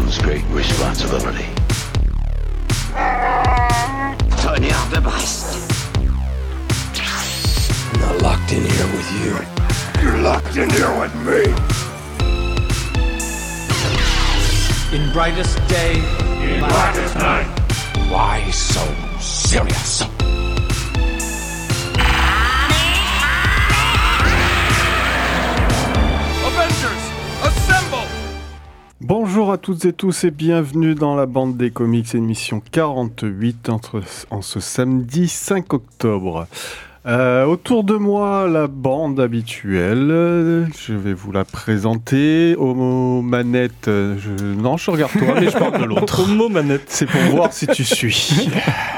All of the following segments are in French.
comes great responsibility. Tonnerre de Brest. I'm not locked in here with you. You're locked in here with me. In brightest day, In blackest night. Why so serious? Avengers, assemble! Bonjour à toutes et tous et bienvenue dans la bande des comics, émission 48 en ce samedi 5 octobre. Autour de moi, la bande habituelle, je vais vous la présenter. Aux manettes, je regarde toi, mais je parle de l'autre. Aux manettes. C'est pour voir si tu suis.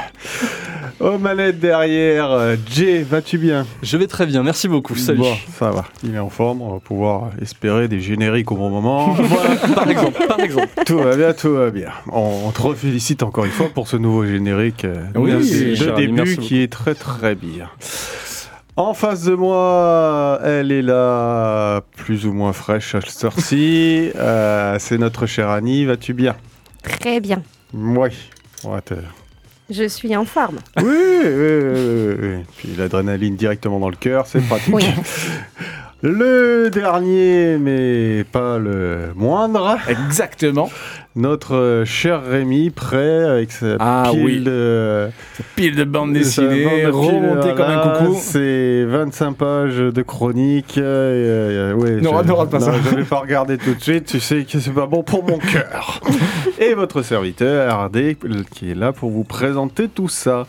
Aux manettes derrière, Jay, vas-tu bien ? Je vais très bien, merci beaucoup, salut. Bon, ça va, il est en forme, on va pouvoir espérer des génériques au bon moment. Voilà, par exemple. Tout va bien. On te refélicite encore une fois pour ce nouveau générique Oui, de cher ami, début merci qui est très très bien. En face de moi, elle est là, plus ou moins fraîche à cette heure-ci. C'est notre chère Annie, vas-tu bien ? Très bien. Oui. Je suis en forme. Oui. Puis l'adrénaline directement dans le cœur, c'est pratique. Oui. Le dernier, mais pas le moindre, Exactement. notre cher Rémi, prêt avec sa pile de... Pile de bande sa bande dessinée, de remontée piles, comme un voilà, coucou. C'est 25 pages de chronique. Ouais, Ne rate pas ça. Je vais pas regarder tout de suite, tu sais que c'est pas bon pour mon cœur. Et votre serviteur, RD, qui est là pour vous présenter tout ça.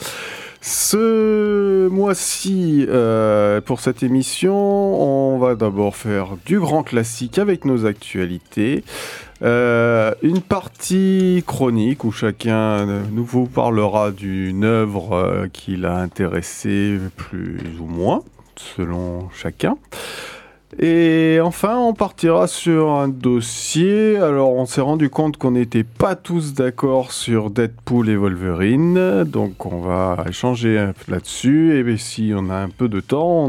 Ce mois-ci, pour cette émission, on va d'abord faire du grand classique avec nos actualités. Une partie chronique où chacun nous vous parlera d'une œuvre qui l'a intéressé plus ou moins, selon chacun. Et enfin, on partira sur un dossier. Alors, on s'est rendu compte qu'on n'était pas tous d'accord sur Deadpool et Wolverine. Donc, on va échanger un peu là-dessus. Et bien, si on a un peu de temps,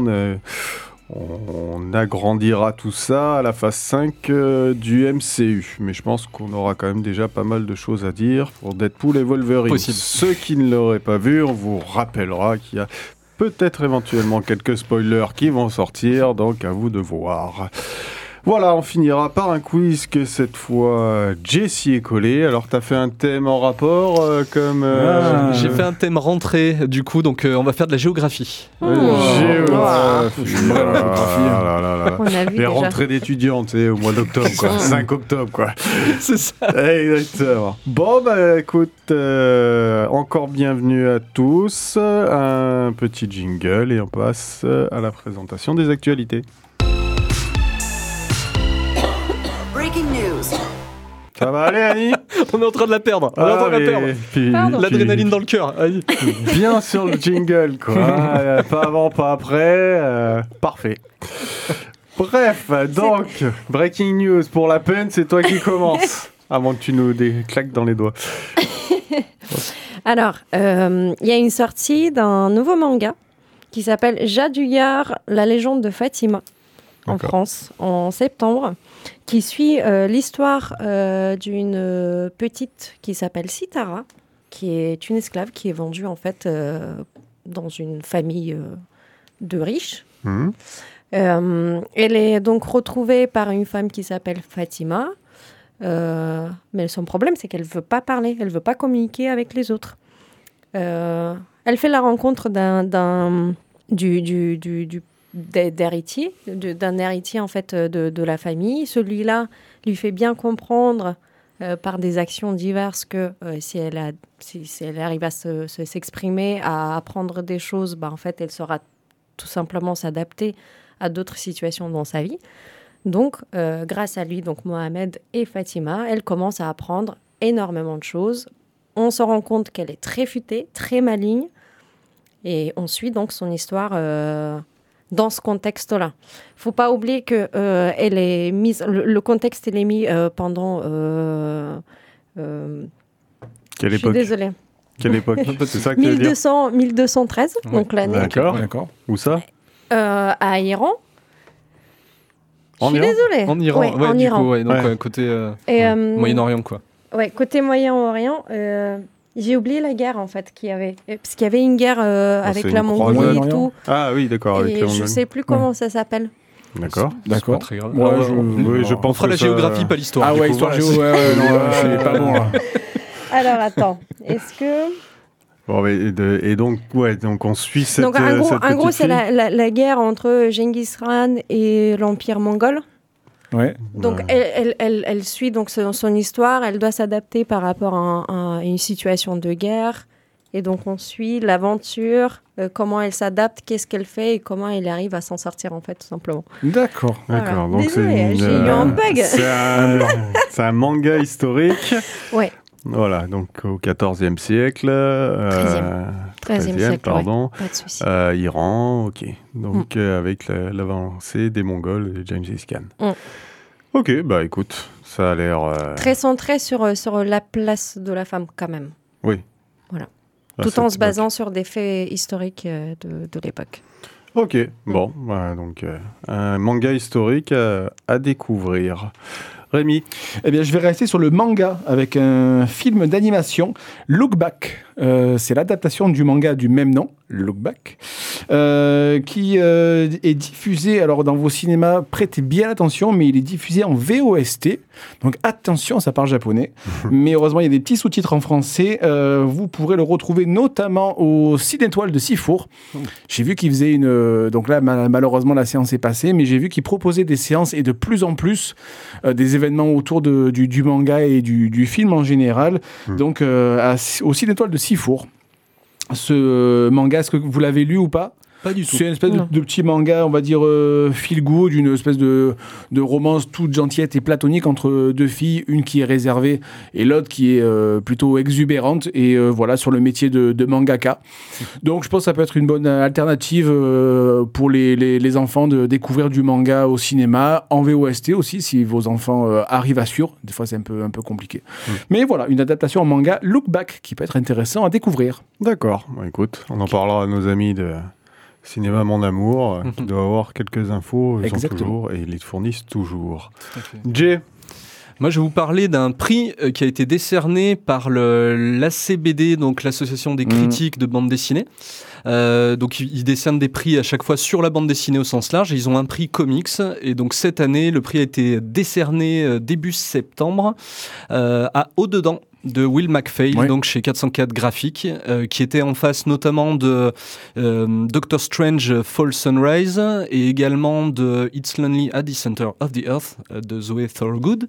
on agrandira tout ça à la phase 5 du MCU. Mais je pense qu'on aura quand même déjà pas mal de choses à dire pour Deadpool et Wolverine. Possible. Ceux qui ne l'auraient pas vu, on vous rappellera qu'il y a peut-être éventuellement quelques spoilers qui vont sortir, donc à vous de voir. Voilà, on finira par un quiz que cette fois Jesse est collé. Alors t'as fait un thème en rapport comme... J'ai fait un thème rentrée, du coup, donc on va faire de la géographie. Géographie. On a vu Les déjà. rentrées d'étudiants, tu sais, au mois d'octobre, quoi. 5 octobre, quoi. C'est ça. Exactement. Bon, bah écoute, encore bienvenue à tous. Un petit jingle et on passe à la présentation des actualités. Breaking news. Ça va aller, Annie? On est en train de la perdre. On est en train de la perdre. Puis- L'adrénaline dans le cœur. Allez. Bien sur le jingle, quoi. Pas avant, pas après. Parfait. Bref, donc, breaking news. Pour la peine, c'est toi qui commences. Avant que tu nous claques dans les doigts. Alors, il y a une sortie d'un nouveau manga qui s'appelle Jaduyar, la légende de Fatima, en D'accord. France, en septembre, qui suit l'histoire d'une petite qui s'appelle Sitara, qui est une esclave qui est vendue en fait dans une famille de riches. Mhm. Elle est donc retrouvée par une femme qui s'appelle Fatima, mais son problème c'est qu'elle ne veut pas parler, elle ne veut pas communiquer avec les autres. Elle fait la rencontre d'un héritier en fait de la famille. Celui-là lui fait bien comprendre par des actions diverses que si elle arrive à s'exprimer, à apprendre des choses, en fait elle saura tout simplement s'adapter à d'autres situations dans sa vie. Donc grâce à lui, donc Mohamed et Fatima, elle commence à apprendre énormément de choses. On se rend compte qu'elle est très futée, très maligne, et on suit donc son histoire dans ce contexte-là. Il ne faut pas oublier que elle est mise, le contexte il est mis pendant... Quelle je suis époque? désolée. Quelle époque? C'est ça que tu veux dire? 1213, donc l'année. D'accord. Où ça? À Iran. Je En suis Iran désolée. En Iran, Ouais, en du Iran. coup, ouais, donc Ouais. côté Et, Moyen-Orient, quoi. Ouais, côté Moyen-Orient, j'ai oublié la guerre en fait qu'il y avait. Parce qu'il y avait une guerre avec c'est la une Mongolie croisade. et tout. Ah oui, d'accord, avec Et la je Mongolie. sais plus comment ça s'appelle. D'accord. C'est pas très grave. Ouais, Alors, Oui, je on pense fera que la ça- géographie, pas l'histoire. Ah du ouais, coup, histoire voilà, géo, ouais, non, je suis pas bon là. Alors attends, est-ce que... Bon, mais et donc on suit cette. Donc en cette gros, petite c'est fille. la guerre entre Genghis Khan et l'Empire mongol. Ouais. Donc elle suit donc son histoire, elle doit s'adapter par rapport à une situation de guerre. Et donc on suit l'aventure, comment elle s'adapte, qu'est-ce qu'elle fait et comment elle arrive à s'en sortir en fait tout simplement. D'accord. D'accord. Voilà. Donc c'est Désolée, j'ai eu un bug. C'est un manga historique. Ouais. Voilà, donc au XIVe siècle. 13e siècle, pardon. Pas de souci. Iran, ok. Donc avec l'avancée des Mongols et Genghis Khan. Ok, bah écoute, ça a l'air. Très centré sur la place de la femme quand même. Oui. Voilà. À Tout en cette se basant sur des faits historiques de l'époque. Ok, bon, voilà, donc un manga historique à découvrir. Rémi. Eh bien, je vais rester sur le manga avec un film d'animation, Look Back. C'est l'adaptation du manga du même nom, Look Back, qui est diffusé, alors dans vos cinémas, prêtez bien attention, mais il est diffusé en VOST. Donc attention, ça parle japonais. Mais heureusement, il y a des petits sous-titres en français. Vous pourrez le retrouver notamment au Site Étoile de Sifour. J'ai vu qu'il faisait une... donc là, malheureusement, la séance est passée, mais j'ai vu qu'il proposait des séances et de plus en plus des événements autour du manga et du film en général. Donc au Site Étoile de Sifour. Ce manga, est-ce que vous l'avez lu ou pas ? Pas du tout. C'est une espèce de petit manga, on va dire feel good, une espèce de romance toute gentillette et platonique entre deux filles, une qui est réservée et l'autre qui est plutôt exubérante, et voilà, sur le métier de mangaka. Donc je pense que ça peut être une bonne alternative pour les enfants de découvrir du manga au cinéma, en VOST aussi, si vos enfants arrivent à suivre. Des fois c'est un peu compliqué. Mais voilà, une adaptation en manga, Look Back, qui peut être intéressant à découvrir. D'accord, bon, écoute, on en parlera à nos amis de Cinéma Mon Amour, qui doit avoir quelques infos, ils ont toujours, et ils les fournissent toujours. Jay. Moi, je vais vous parler d'un prix qui a été décerné par l'ACBD, donc l'Association des critiques de bande dessinée. Donc, ils décernent des prix à chaque fois sur la bande dessinée au sens large. Et ils ont un prix comics. Et donc, cette année, le prix a été décerné début septembre à Au-dedans de Will McPhail, donc chez 404 Graphiques, qui était en face notamment de Doctor Strange Fall Sunrise et également de It's Lonely at the Center of the Earth de Zoe Thorogood.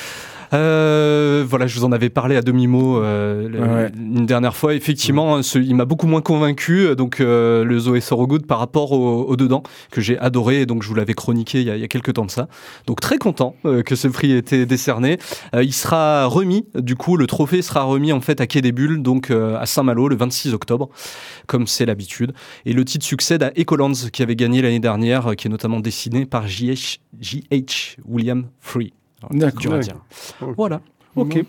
Voilà, je vous en avais parlé à demi-mot une dernière fois. Effectivement, il m'a beaucoup moins convaincu, donc le Zoé Thorogood par rapport au dedans, que j'ai adoré, et donc je vous l'avais chroniqué il y a quelques temps de ça. Donc très content que ce prix ait été décerné. Il sera remis, du coup, le trophée sera remis en fait à Quai des Bulles, donc à Saint-Malo, le 26 octobre, comme c'est l'habitude. Et le titre succède à Echolands, qui avait gagné l'année dernière, qui est notamment dessiné par J.H. William Free. D'accord. Dur à dire. Voilà. Ok.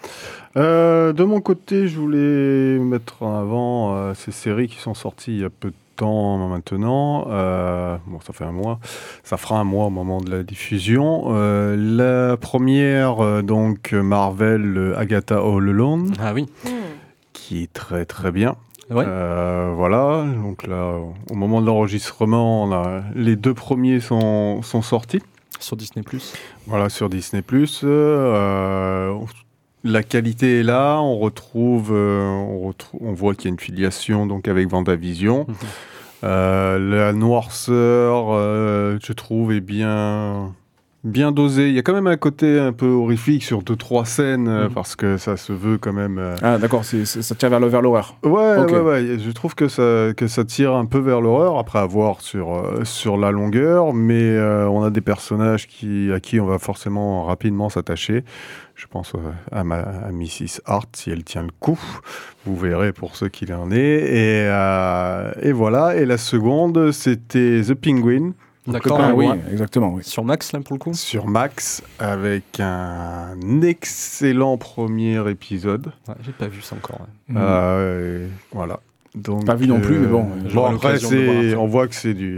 De mon côté, je voulais mettre en avant ces séries qui sont sorties il y a peu de temps maintenant. Bon, ça fait un mois. Ça fera un mois au moment de la diffusion. La première, donc Marvel, Agatha All Alone. Ah oui. Qui est très très bien. Ouais. Voilà. Donc là, au moment de l'enregistrement, les deux premiers sont sortis. Sur Disney+. Voilà, sur Disney+. La qualité est là, on voit qu'il y a une filiation donc avec Vendavision. La noirceur, je trouve, est bien dosée. Il y a quand même un côté un peu horrifique sur 2-3 scènes, parce que ça se veut quand même... Ah d'accord, ça tire vers l'horreur. Ouais, Okay. ouais, je trouve que ça tire un peu vers l'horreur, après à voir sur la longueur, mais on a des personnages à qui on va forcément rapidement s'attacher. Je pense à Mrs. Hart, si elle tient le coup. Vous verrez pour ceux qui en est. Et voilà. Et la seconde, c'était The Penguin. D'accord. Ah oui, exactement. Oui. Sur Max, là, pour le coup. Sur Max, avec un excellent premier épisode. Ouais, j'ai pas vu ça encore. Ouais. Voilà. Donc, Pas vu non plus, mais bon. Bon, après, on voit que c'est du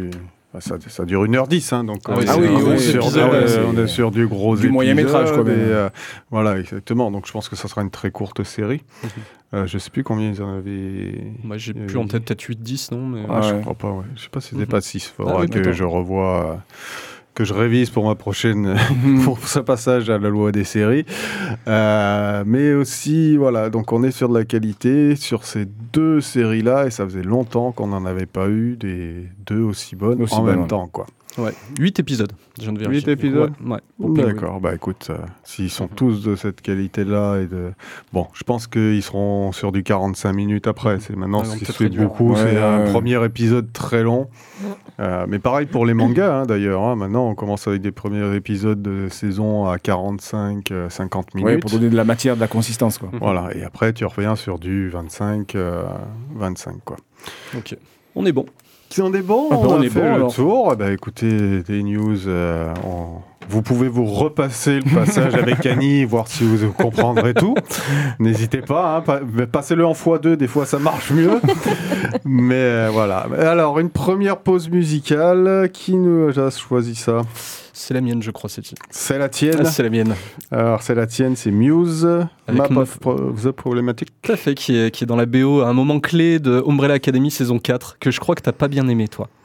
Ça dure 1h10, hein, donc Ah oui, on est c'est sur- épisode, on est sur du gros du moyen métrage, quoi, mais- voilà, exactement. Donc je pense que ça sera une très courte série. Je sais plus combien ils en avaient. Moi, j'ai plus en tête, peut-être 8-10, non mais... Ah, je Ouais. crois pas, ouais. Je sais pas si c'était pas 6. Faudra oui, que d'accord. je revoie, que je révise pour ma prochaine, pour ce passage à la loi des séries. Mais aussi, voilà, donc on est sur de la qualité sur ces 2 séries-là, et ça faisait longtemps qu'on n'en avait pas eu des 2 aussi bonnes Aussi en bonnes, même ouais. temps, quoi. Ouais. 8 épisodes, je viens de vérifier. 8 épisodes Ouais. Pour Playboy. D'accord, bah écoute, s'ils sont tous de cette qualité-là, bon, je pense qu'ils seront sur du 45 minutes après. C'est maintenant, Ouais, on si peut c'est réduire. beaucoup, Ouais, c'est un ouais. premier épisode très long. Mais pareil pour les mangas, hein, d'ailleurs. Hein. Maintenant, on commence avec des premiers épisodes de saison à 45, 50 minutes. Ouais, pour donner de la matière, de la consistance, quoi. Voilà, et après, tu reviens sur du 25, 25, quoi. Ok. On est bon. Si on est bon, Ah bah, on on a est fait bon, le alors. tour. Bah, écoutez, des news, vous pouvez vous repasser le passage avec Annie, voir si vous comprendrez tout. N'hésitez pas, hein, passez-le en x2, des fois ça marche mieux. Mais voilà. Alors, une première pause musicale. Qui nous a choisi ça? C'est la mienne, je crois, celle-ci. C'est la tienne. Ah, c'est la mienne. Alors, c'est la tienne, c'est Muse, Avec Map of the Problematic. Tout à fait, qui est dans la BO à un moment clé de Umbrella Academy saison 4, que je crois que t'as pas bien aimé, toi.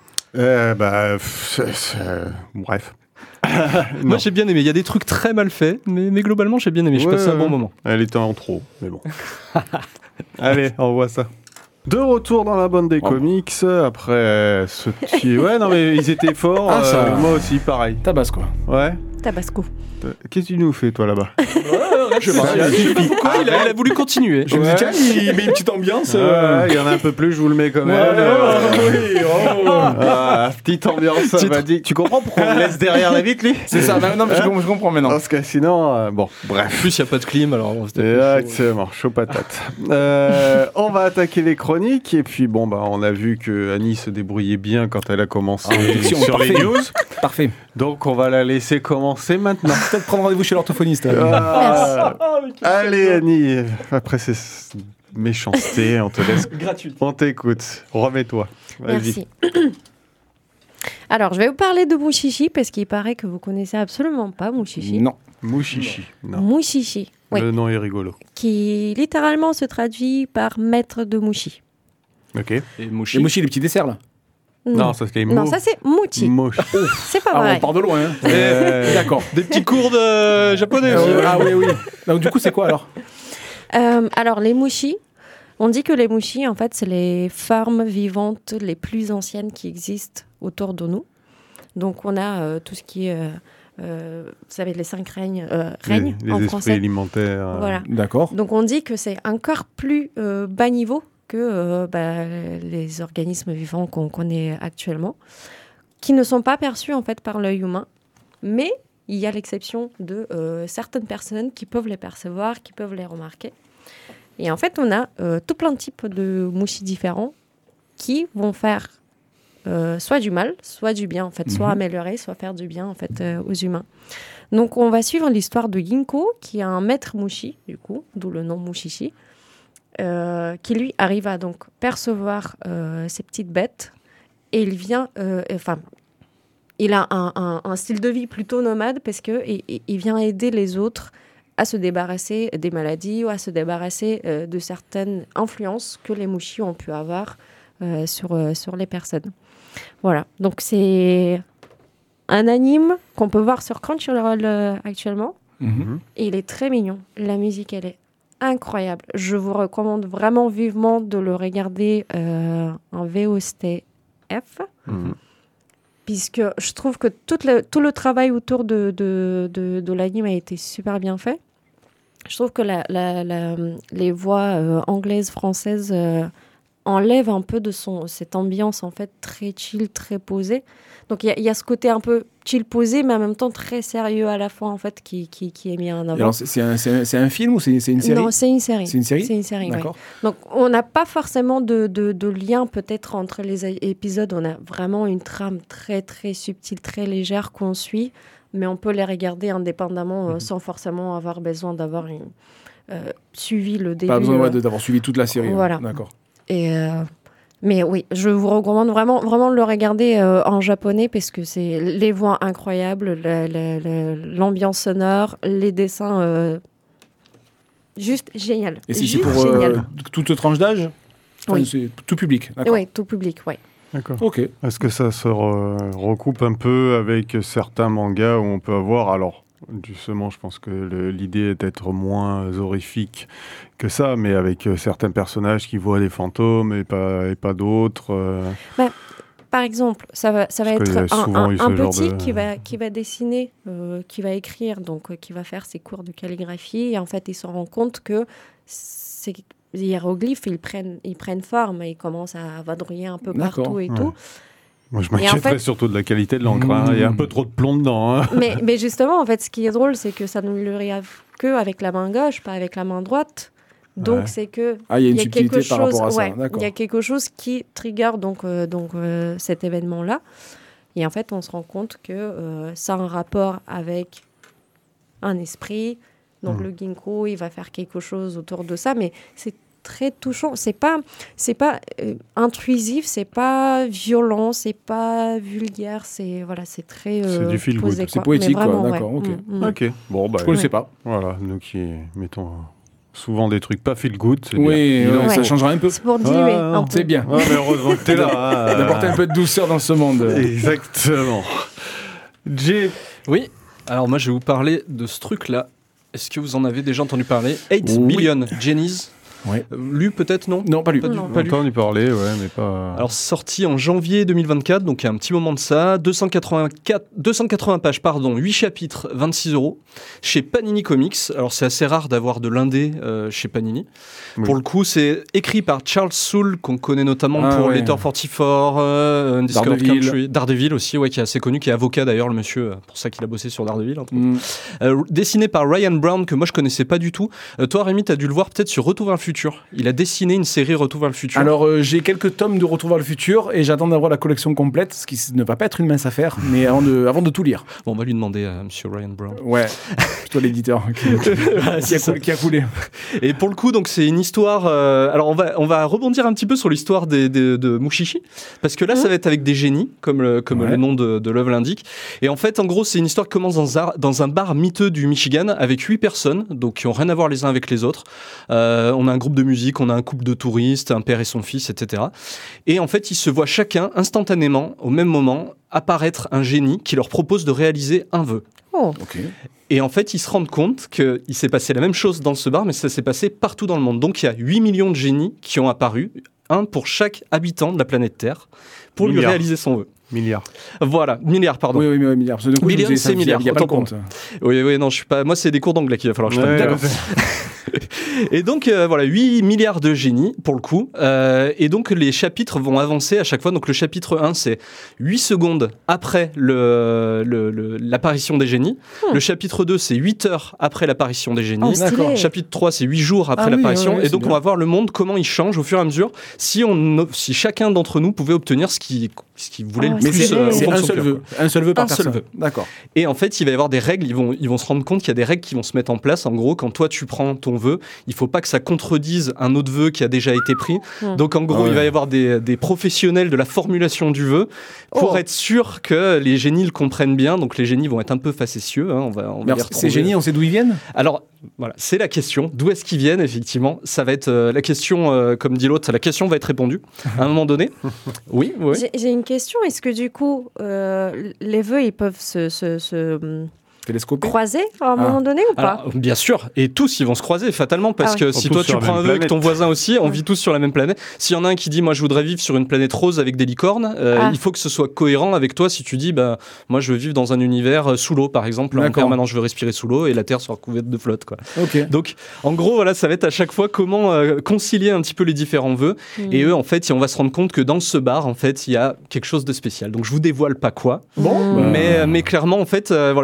Bref. Moi, j'ai bien aimé. Il y a des trucs très mal faits, mais globalement, j'ai bien aimé. Je passe un bon moment. Elle était en trop, mais bon. Allez, on voit ça. De retour dans la bande des comics, après ce petit... Ouais, non, mais ils étaient forts. Ah, ça- moi aussi, pareil. Tabasse, quoi. Ouais. Tabasco. Qu'est-ce que tu nous fais, toi, là-bas? Je sais pas pourquoi, il a voulu continuer. Je me dis, Ouais. tiens, il met une petite ambiance. Ouais, il y en a un peu plus, je vous le mets quand même. Petite ambiance, ça m'a dit. Tu comprends pourquoi on le laisse derrière la vitre, lui? C'est ça, non, mais je comprends maintenant. Parce que sinon, bon, En bref. plus, il n'y a pas de clim, alors c'était un peu chaud. Exactement, chaud patate. On va attaquer les chroniques, et puis bon, bah, on a vu que Annie se débrouillait bien quand elle a commencé diction, sur les parfait. news. Parfait. Donc on va la laisser commencer maintenant. Peut-être prendre rendez-vous chez l'orthophoniste. Allez Annie, après ces méchancetés, on te laisse. Gratuit. On t'écoute, remets-toi. Vas-y. Merci. Alors, je vais vous parler de Mushishi parce qu'il paraît que vous connaissez absolument pas Mushishi. Non. Mouchichi. Non. Mushishi, oui, Le nom est rigolo. qui littéralement se traduit par maître de Mushi. Ok. Et Moshi. Et Mochi, les petits desserts, là. Non, ça c'est Non, ça c'est Muchi. Moche. C'est pas Ah, vrai. on part de loin. Hein. D'accord. Des petits cours de japonais. Ah oui, oui. Donc, du coup, c'est quoi, alors? Alors, les Mushi, on dit que les Mushi, en fait, c'est les formes vivantes les plus anciennes qui existent autour de nous. Donc, on a tout ce qui est, vous savez, les 5 règnes les en esprits français. alimentaires. Voilà. D'accord. Donc, on dit que c'est encore plus bas niveau que les organismes vivants qu'on connaît actuellement, qui ne sont pas perçus, en fait, par l'œil humain. Mais il y a l'exception de certaines personnes qui peuvent les percevoir, qui peuvent les remarquer. Et en fait, on a tout plein de types de Mushi différents qui vont faire soit du mal, soit du bien, en fait, soit améliorer, soit faire du bien, en fait, aux humains. Donc, on va suivre l'histoire de Ginko, qui est un maître Mushi, du coup, d'où le nom Mushishi, qui lui arrive à donc percevoir ces petites bêtes, et il vient, il a un style de vie plutôt nomade parce que il vient aider les autres à se débarrasser des maladies ou à se débarrasser de certaines influences que les Mushi ont pu avoir sur les personnes. Voilà, donc c'est un anime qu'on peut voir sur Crunchyroll actuellement, et il est très mignon. La musique, elle est incroyable. Je vous recommande vraiment vivement de le regarder en VOSTF. Puisque je trouve que tout le travail autour de l'anime a été super bien fait. Je trouve que les voix anglaises, françaises enlèvent un peu de cette ambiance en fait très chill, très posée. Donc il y a ce côté un peu chill posé, mais en même temps très sérieux à la fois en fait qui est mis en avant. Alors, c'est un film ou c'est une série? Non, c'est une série. C'est une série? C'est une série, oui. D'accord. Donc, on n'a pas forcément de lien peut-être entre les épisodes. On a vraiment une trame très, très subtile, très légère qu'on suit, mais on peut les regarder indépendamment sans forcément avoir besoin d'avoir suivi le début. Pas besoin d'avoir suivi toute la série. Voilà. D'accord. Et Mais oui, je vous recommande vraiment de le regarder en japonais parce que c'est les voix incroyables, l'ambiance sonore, les dessins juste génial. Et si c'est Juste pour génial. toute tranche d'âge? Oui. C'est tout public, d'accord. Oui, tout public, oui. D'accord. Ok. Est-ce que ça se recoupe un peu avec certains mangas où on peut avoir... Alors, justement, je pense que l'idée est d'être moins horrifique que ça, mais avec certains personnages qui voient des fantômes et pas d'autres. Par exemple, ça va qu'il y a être souvent eu un ce genre petit de- qui va dessiner, qui va écrire, donc qui va faire ses cours de calligraphie. Et en fait, il se rend compte que ces hiéroglyphes, ils prennent forme et ils commencent à vadrouiller un peu D'accord. partout et Ouais. tout. Moi, je Et en m'inquiéterais fait- surtout de la qualité de l'encre. Hein. Il y a un peu trop de plomb dedans. Hein. Mais justement, en fait, ce qui est drôle, c'est que ça ne le arrive qu'avec la main gauche, pas avec la main droite. Donc, Ouais. c'est que Ah, il y a une quelque subtilité chose, par rapport à ça, ouais, d'accord. il y a quelque chose qui trigger cet événement-là. Et en fait, on se rend compte que ça a un rapport avec un esprit. Donc, le ginkgo, il va faire quelque chose autour de ça, mais c'est très touchant. C'est pas intrusif, c'est pas violent, c'est pas vulgaire. C'est très C'est du feel good. posé, C'est quoi. poétique, Mais vraiment, quoi. D'accord, ok. Ok. Bon, bah, Je connaissais pas. voilà. Nous qui mettons souvent des trucs pas feel good, c'est Oui, bien. ouais, ça Ouais. changera un peu. C'est pour diluer Ah, un peu. C'est bien. Ouais, mais heureusement que t'es là. hein. D'apporter un peu de douceur dans ce monde. Exactement. Jay, Oui, alors moi je vais vous parler de ce truc-là. Est-ce que vous en avez déjà entendu parler 8 Oui. Million Jennies. Ouais. Lu peut-être, non? Non, pas lu. Pas du- Non. pas lu. on entend y parler, ouais, mais pas... Alors sorti en janvier 2024, donc il y a un petit moment de ça, 280 pages, 8 chapitres, 26 €, chez Panini Comics. Alors c'est assez rare d'avoir de l'indé chez Panini. Oui. Pour le coup, c'est écrit par Charles Soule, qu'on connaît notamment Ah pour ouais. Letter 44, Undiscovered Daredevil. Country, Daredevil aussi, ouais, qui est assez connu, qui est avocat d'ailleurs, le monsieur, pour ça qu'il a bossé sur Daredevil. entre autres. Mm. Dessiné par Ryan Brown, que moi je connaissais pas du tout. Toi, Rémi, t'as dû le voir peut-être sur Retour vers le futur. Il a dessiné une série Retour vers le futur. Alors, j'ai quelques tomes de Retour vers le futur et j'attends d'avoir la collection complète, ce qui ne va pas être une mince affaire, mais avant de tout lire. Bon, on va lui demander à monsieur Ryan Brown. Ouais, plutôt l'éditeur qui a coulé. Et pour le coup, donc c'est une histoire. Alors on va rebondir un petit peu sur l'histoire de Mushishi, parce que là, ça va être avec des génies, comme Ouais. le nom de l'œuvre l'indique. Et en fait, en gros, c'est une histoire qui commence dans un bar miteux du Michigan avec 8 personnes, donc qui ont rien à voir les uns avec les autres. On a un groupe de musique, on a un couple de touristes, un père et son fils, etc. Et en fait, ils se voient chacun instantanément, au même moment, apparaître un génie qui leur propose de réaliser un vœu. Oh. Ok. Et en fait, ils se rendent compte qu'il s'est passé la même chose dans ce bar, mais ça s'est passé partout dans le monde. Donc il y a 8 millions de génies qui ont apparu, un pour chaque habitant de la planète Terre, pour lui Milliards. réaliser son vœu. Milliards. Voilà, milliards, pardon. Oui, milliards. Parce que du coup, Millions, je me disais, c'est milliards, Il n'y a pas le autant pour compte. Oui, non, je suis pas. Moi, c'est des cours d'anglais qu'il va falloir que je prenne. Ouais, D'accord. ouais. Et donc, voilà, 8 milliards de génies, pour le coup. Et donc, les chapitres vont avancer à chaque fois. Donc, le chapitre 1, c'est 8 secondes après l'apparition des génies. Le chapitre 2, c'est 8 heures après l'apparition des génies. Oh, stylé. D'accord. Chapitre 3, c'est 8 jours après Ah oui, l'apparition. ouais, et c'est donc, bien. on va voir le monde, comment il change au fur et à mesure, si chacun d'entre nous pouvait obtenir ce qu'il voulait Ah, le mais plus. c'est au C'est fond de un son seul cœur, vœu. quoi. Un seul vœu par Un seul personne. vœu. D'accord. Et en fait, il va y avoir des règles, ils vont se rendre compte qu'il y a des règles qui vont se mettre en place. En gros, quand toi tu prends ton vœu, il faut pas que ça contredise un autre vœu qui a déjà été pris. Donc en gros, Ah ouais. il va y avoir des professionnels de la formulation du vœu pour Oh. être sûr que les génies le comprennent bien. Donc les génies vont être un peu facétieux, hein, on va Mais les alors, retrouver. ces génies, on sait d'où ils viennent? Alors voilà, c'est la question. D'où est-ce qu'ils viennent, effectivement? Ça va être la question, comme dit l'autre, la question va être répondue à un moment donné. Oui. J'ai une question. Est-ce que du coup, les vœux, ils peuvent se Télescopés. croiser à un moment donné ou pas? Alors, bien sûr, et tous ils vont se croiser fatalement parce Ah que ouais. si Tous toi sur tu la prends même un vœu avec planète. ton voisin aussi, on vit tous sur la même planète. S'il y en a un qui dit moi je voudrais vivre sur une planète rose avec des licornes, il faut que ce soit cohérent avec toi si tu dis bah moi je veux vivre dans un univers sous l'eau par exemple, en D'accord. permanence je veux respirer sous l'eau et la Terre soit recouverte de flotte quoi. Ok. Donc en gros voilà ça va être à chaque fois comment concilier un petit peu les différents vœux et eux en fait on va se rendre compte que dans ce bar en fait il y a quelque chose de spécial. Donc je vous dévoile pas quoi. Bon, Mmh. bah, Mais clairement, en fait, voilà, c'est un espèce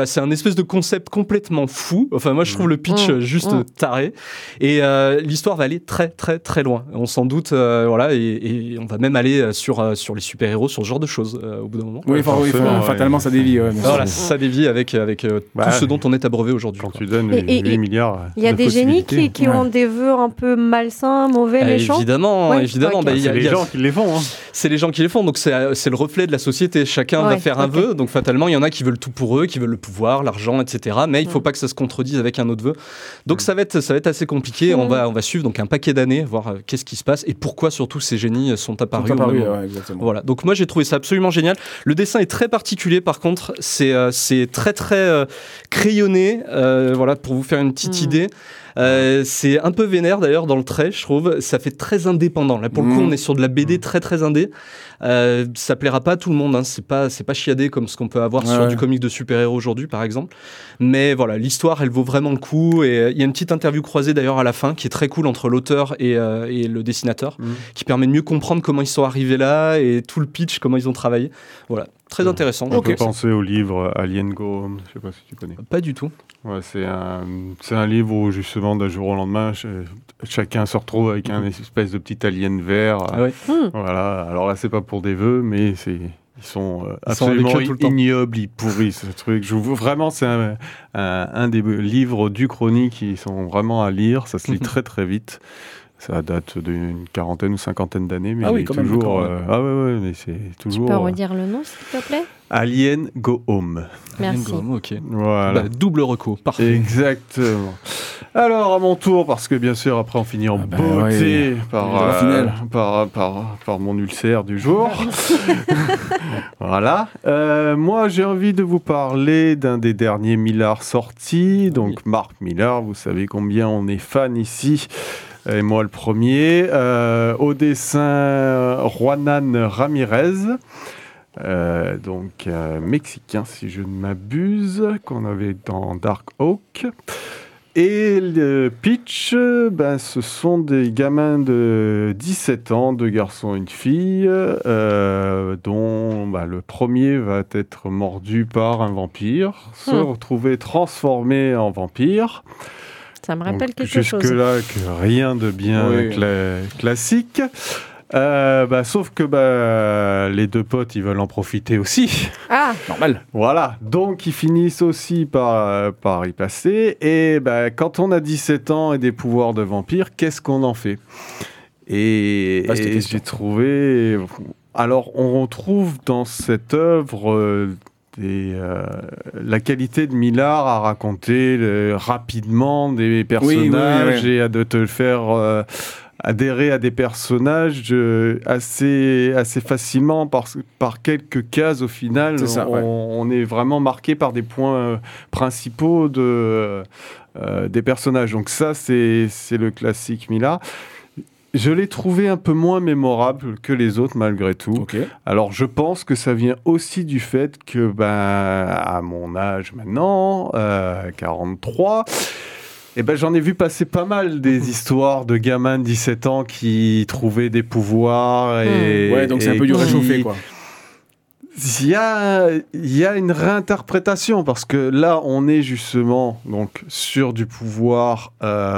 espèce de concept complètement fou. Enfin, moi, je trouve le pitch juste taré. Et l'histoire va aller très, très, très loin. On s'en doute, voilà, et on va même aller sur les super-héros, sur ce genre de choses au bout d'un moment. Oui, fatalement, ça dévie. Ouais, voilà, ça dévie avec tout ce dont on est abreuvé aujourd'hui. Quand tu donnes 8 milliards. Il y a des génies qui ont des vœux un peu malsains, mauvais, méchants. Évidemment. Okay. C'est les gens qui les font. Hein. C'est les gens qui les font, donc c'est le reflet de la société. Chacun va faire un vœu, donc fatalement, il y en a qui veulent tout pour eux, qui veulent le pouvoir, l'argent, etc. Mais il ne faut pas que ça se contredise avec un autre vœu. Donc ça va être assez compliqué. On va suivre donc un paquet d'années, voir qu'est-ce qui se passe et pourquoi surtout ces génies sont apparus. Exactement. Voilà. Donc moi j'ai trouvé ça absolument génial. Le dessin est très particulier par contre. C'est très très crayonné. Voilà, pour vous faire une petite idée. C'est un peu vénère d'ailleurs dans le trait, je trouve. Ça fait très indépendant. Là, pour le coup, on est sur de la BD très très indé. Ça plaira pas à tout le monde. Hein. C'est pas chiadé comme ce qu'on peut avoir sur du comic de super-héros aujourd'hui, par exemple. Mais voilà, l'histoire, elle vaut vraiment le coup. Et il y a une petite interview croisée d'ailleurs à la fin qui est très cool entre l'auteur et le dessinateur, qui permet de mieux comprendre comment ils sont arrivés là et tout le pitch, comment ils ont travaillé. Voilà. Très intéressant. On peut penser au livre Alien Go Home, je sais pas si tu connais. Pas du tout. Ouais, c'est un livre où justement d'un jour au lendemain, chacun se retrouve avec un espèce de petit alien vert. Voilà. Alors là, c'est pas pour des vœux, mais ils sont absolument ignobles, ils pourrissent ce truc. Vraiment, c'est un des livres du Chronique qui sont vraiment à lire. Ça se lit très très vite. Ça date d'une quarantaine ou cinquantaine d'années, mais il est toujours. Mais c'est toujours. Tu peux redire le nom, s'il te plaît? Alien Go Home. Merci. Alien Go Home, ok. Voilà. Double reco, parfait. Exactement. Alors à mon tour, parce que bien sûr après on finit en beauté par mon ulcère du jour. Voilà. Moi j'ai envie de vous parler d'un des derniers Millar sortis. Donc Mark Millar, vous savez combien on est fan ici. Et moi le premier, au dessin Juanan Ramirez, donc mexicain si je ne m'abuse, qu'on avait dans Dark Oak. Et le pitch, ce sont des gamins de 17 ans, 2 garçons et une fille, dont le premier va être mordu par un vampire, se retrouver transformé en vampire. Ça me rappelle quelque chose. Jusque-là, que rien de bien classique. Sauf que les deux potes, ils veulent en profiter aussi. Ah, normal. Voilà. Donc, ils finissent aussi par y passer. Et quand on a 17 ans et des pouvoirs de vampire, qu'est-ce qu'on en fait ? Et j'ai trouvé... Alors, on retrouve dans cette œuvre... la qualité de Millar à raconter rapidement des personnages et à de te faire adhérer à des personnages assez facilement par quelques cases au final. On est vraiment marqué par des points principaux des personnages. Donc ça, c'est le classique Millar. Je l'ai trouvé un peu moins mémorable que les autres malgré tout. Okay. Alors je pense que ça vient aussi du fait que à mon âge maintenant, 43, j'en ai vu passer pas mal des histoires de gamins de 17 ans qui trouvaient des pouvoirs donc c'est un peu du réchauffé quoi. Il y a une réinterprétation parce que là on est justement donc sur du pouvoir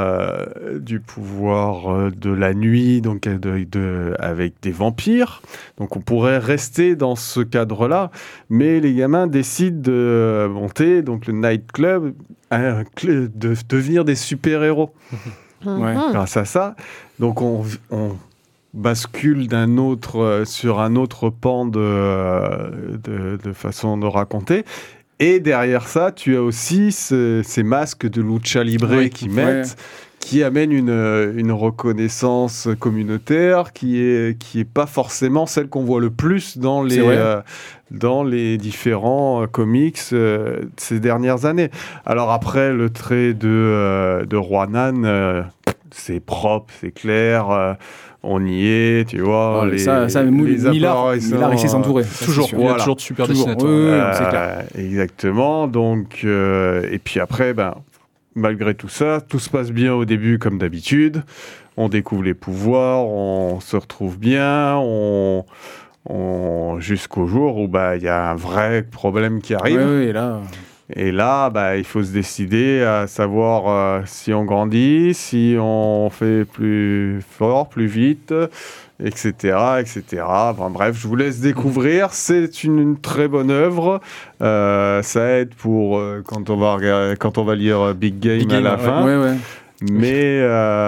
de la nuit, donc avec des vampires, donc on pourrait rester dans ce cadre-là, mais les gamins décident de monter donc le nightclub, de devenir des super-héros grâce à ça. Donc on bascule sur un autre pan de façon de raconter. Et derrière ça, tu as aussi ces masques de lucha libre qui mettent, qui amènent une reconnaissance communautaire qui est pas forcément celle qu'on voit le plus dans les différents comics ces dernières années. Alors après, le trait de Juanan, c'est propre, c'est clair. On y est, tu vois. Millar, il sait s'entourer. Toujours, il y a toujours de super dessinateurs. C'est clair. Exactement. Donc, et puis après, malgré tout ça, tout se passe bien au début comme d'habitude. On découvre les pouvoirs, on se retrouve bien, jusqu'au jour où il y a un vrai problème qui arrive. Et là... Et là, il faut se décider à savoir si on grandit, si on fait plus fort, plus vite, etc., etc. Enfin, bref, je vous laisse découvrir. C'est une très bonne œuvre. Ça aide pour quand on va lire Big Game à la fin. Ouais. Mais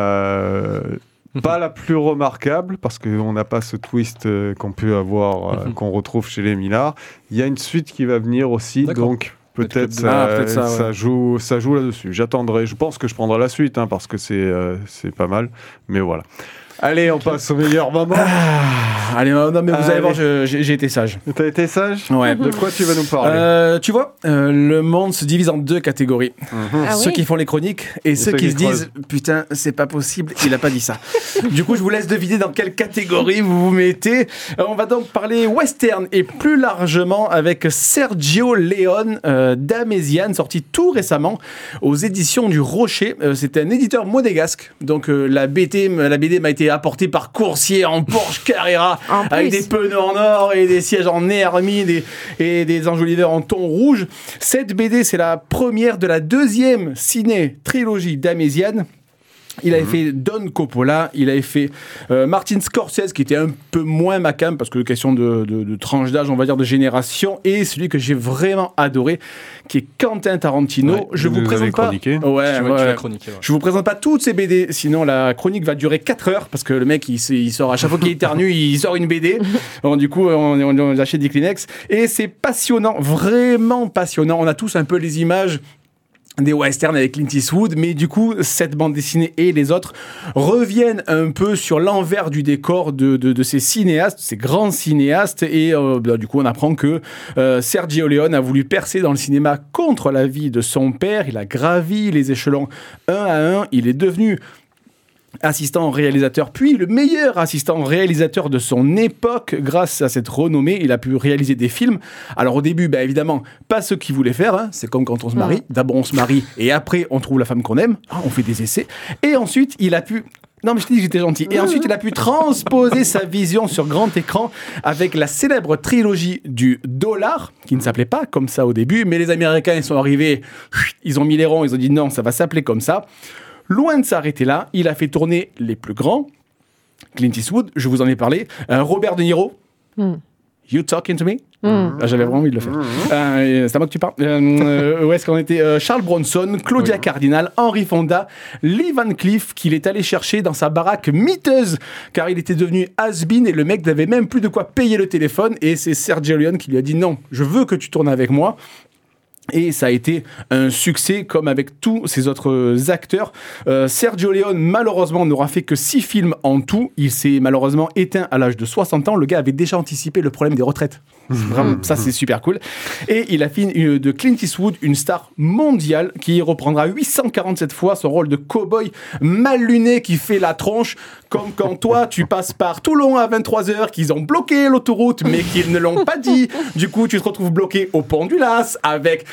pas la plus remarquable, parce qu'on n'a pas ce twist qu'on peut avoir, qu'on retrouve chez les Millard. Il y a une suite qui va venir aussi, donc peut-être ça joue là-dessus. J'attendrai, je pense que je prendrai la suite, parce que c'est pas mal, mais voilà. Allez, on passe au meilleur moment. Allez, non, mais vous allez voir, j'ai été sage. T'as été sage ? Ouais. De quoi tu vas nous parler ? Tu vois, le monde se divise en 2 catégories. Ceux qui font les chroniques et ceux qui se disent « Putain, c'est pas possible, il a pas dit ça. » Du coup, je vous laisse deviner dans quelle catégorie vous vous mettez. On va donc parler western et plus largement avec Sergio Leone d'Amesian, sorti tout récemment aux éditions du Rocher. C'est un éditeur monégasque. Donc la BD m'a été apportée par coursier en Porsche Carrera avec des pneus en or et des sièges en hermine et des enjoliveurs en ton rouge. Cette BD, c'est la première de la 2e ciné-trilogie d'Amesian. Il avait fait Don Coppola, il avait fait Martin Scorsese, qui était un peu moins macam, parce que question de tranche d'âge, on va dire, de génération, et celui que j'ai vraiment adoré, qui est Quentin Tarantino. Ouais, je vous présente pas. Tu l'as chroniqué. Je vous présente pas toutes ces BD, sinon la chronique va durer 4 heures, parce que le mec, il sort à chaque fois qu'il éternue, il sort une BD. Donc, du coup, on achète des Kleenex, et c'est passionnant, vraiment passionnant. On a tous un peu les images des westerns avec Clint Eastwood, mais du coup, cette bande dessinée et les autres reviennent un peu sur l'envers du décor de ces cinéastes, ces grands cinéastes, et du coup, on apprend que Sergio Leone a voulu percer dans le cinéma contre l'avis de son père. Il a gravi les échelons un à un. Il est devenu assistant réalisateur, puis le meilleur assistant réalisateur de son époque. Grâce à cette renommée, il a pu réaliser des films. Alors au début, évidemment, pas ceux qu'il voulait faire, c'est comme quand on se marie. D'abord on se marie et après on trouve la femme qu'on aime, on fait des essais. Et ensuite, il a pu... Non, mais je t'ai dit que j'étais gentil. Et ensuite, il a pu transposer sa vision sur grand écran avec la célèbre trilogie du dollar, qui ne s'appelait pas comme ça au début, mais les Américains, ils sont arrivés, ils ont mis les ronds, ils ont dit non, ça va s'appeler comme ça. Loin de s'arrêter là, il a fait tourner les plus grands. Clint Eastwood, je vous en ai parlé. Robert De Niro. You talking to me? J'avais vraiment envie de le faire. C'est à moi que tu parles. Où est-ce qu'on était? Charles Bronson, Claudia Cardinal, Henry Fonda, Lee Van Cleef, qu'il est allé chercher dans sa baraque miteuse, car il était devenu has-been et le mec n'avait même plus de quoi payer le téléphone. Et c'est Sergio Leone qui lui a dit non, je veux que tu tournes avec moi. Et ça a été un succès comme avec tous ces autres acteurs. Sergio Leone, malheureusement, n'aura fait que 6 films en tout. Il s'est malheureusement éteint à l'âge de 60 ans. Le gars avait déjà anticipé le problème des retraites. Vraiment, ça, c'est super cool. Et il a fait de Clint Eastwood une star mondiale qui reprendra 847 fois son rôle de cow-boy mal luné qui fait la tronche, comme quand toi, tu passes par Toulon à 23h, qu'ils ont bloqué l'autoroute, mais qu'ils ne l'ont pas dit. Du coup, tu te retrouves bloqué au pont du Las avec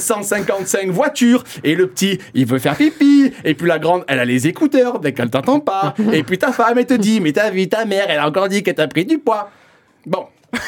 555 voitures, et le petit, il veut faire pipi, et puis la grande, elle a les écouteurs dès qu'elle t'entend pas, et puis ta femme, elle te dit, mais t'as vu ta mère, elle a encore dit qu'elle t'a pris du poids. Bon,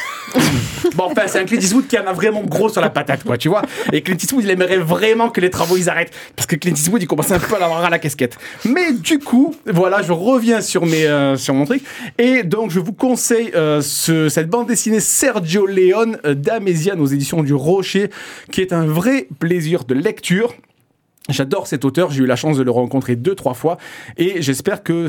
enfin, c'est un Clint Eastwood qui en a vraiment gros sur la patate, quoi, tu vois. Et Clint Eastwood, il aimerait vraiment que les travaux, ils arrêtent. Parce que Clint Eastwood, il commençait un peu à l'avoir à la casquette. Mais du coup, voilà, je reviens sur mon truc. Et donc, je vous conseille cette bande dessinée Sergio Leone d'Amesian aux éditions du Rocher, qui est un vrai plaisir de lecture. J'adore cet auteur, j'ai eu la chance de le rencontrer 2-3 fois et j'espère que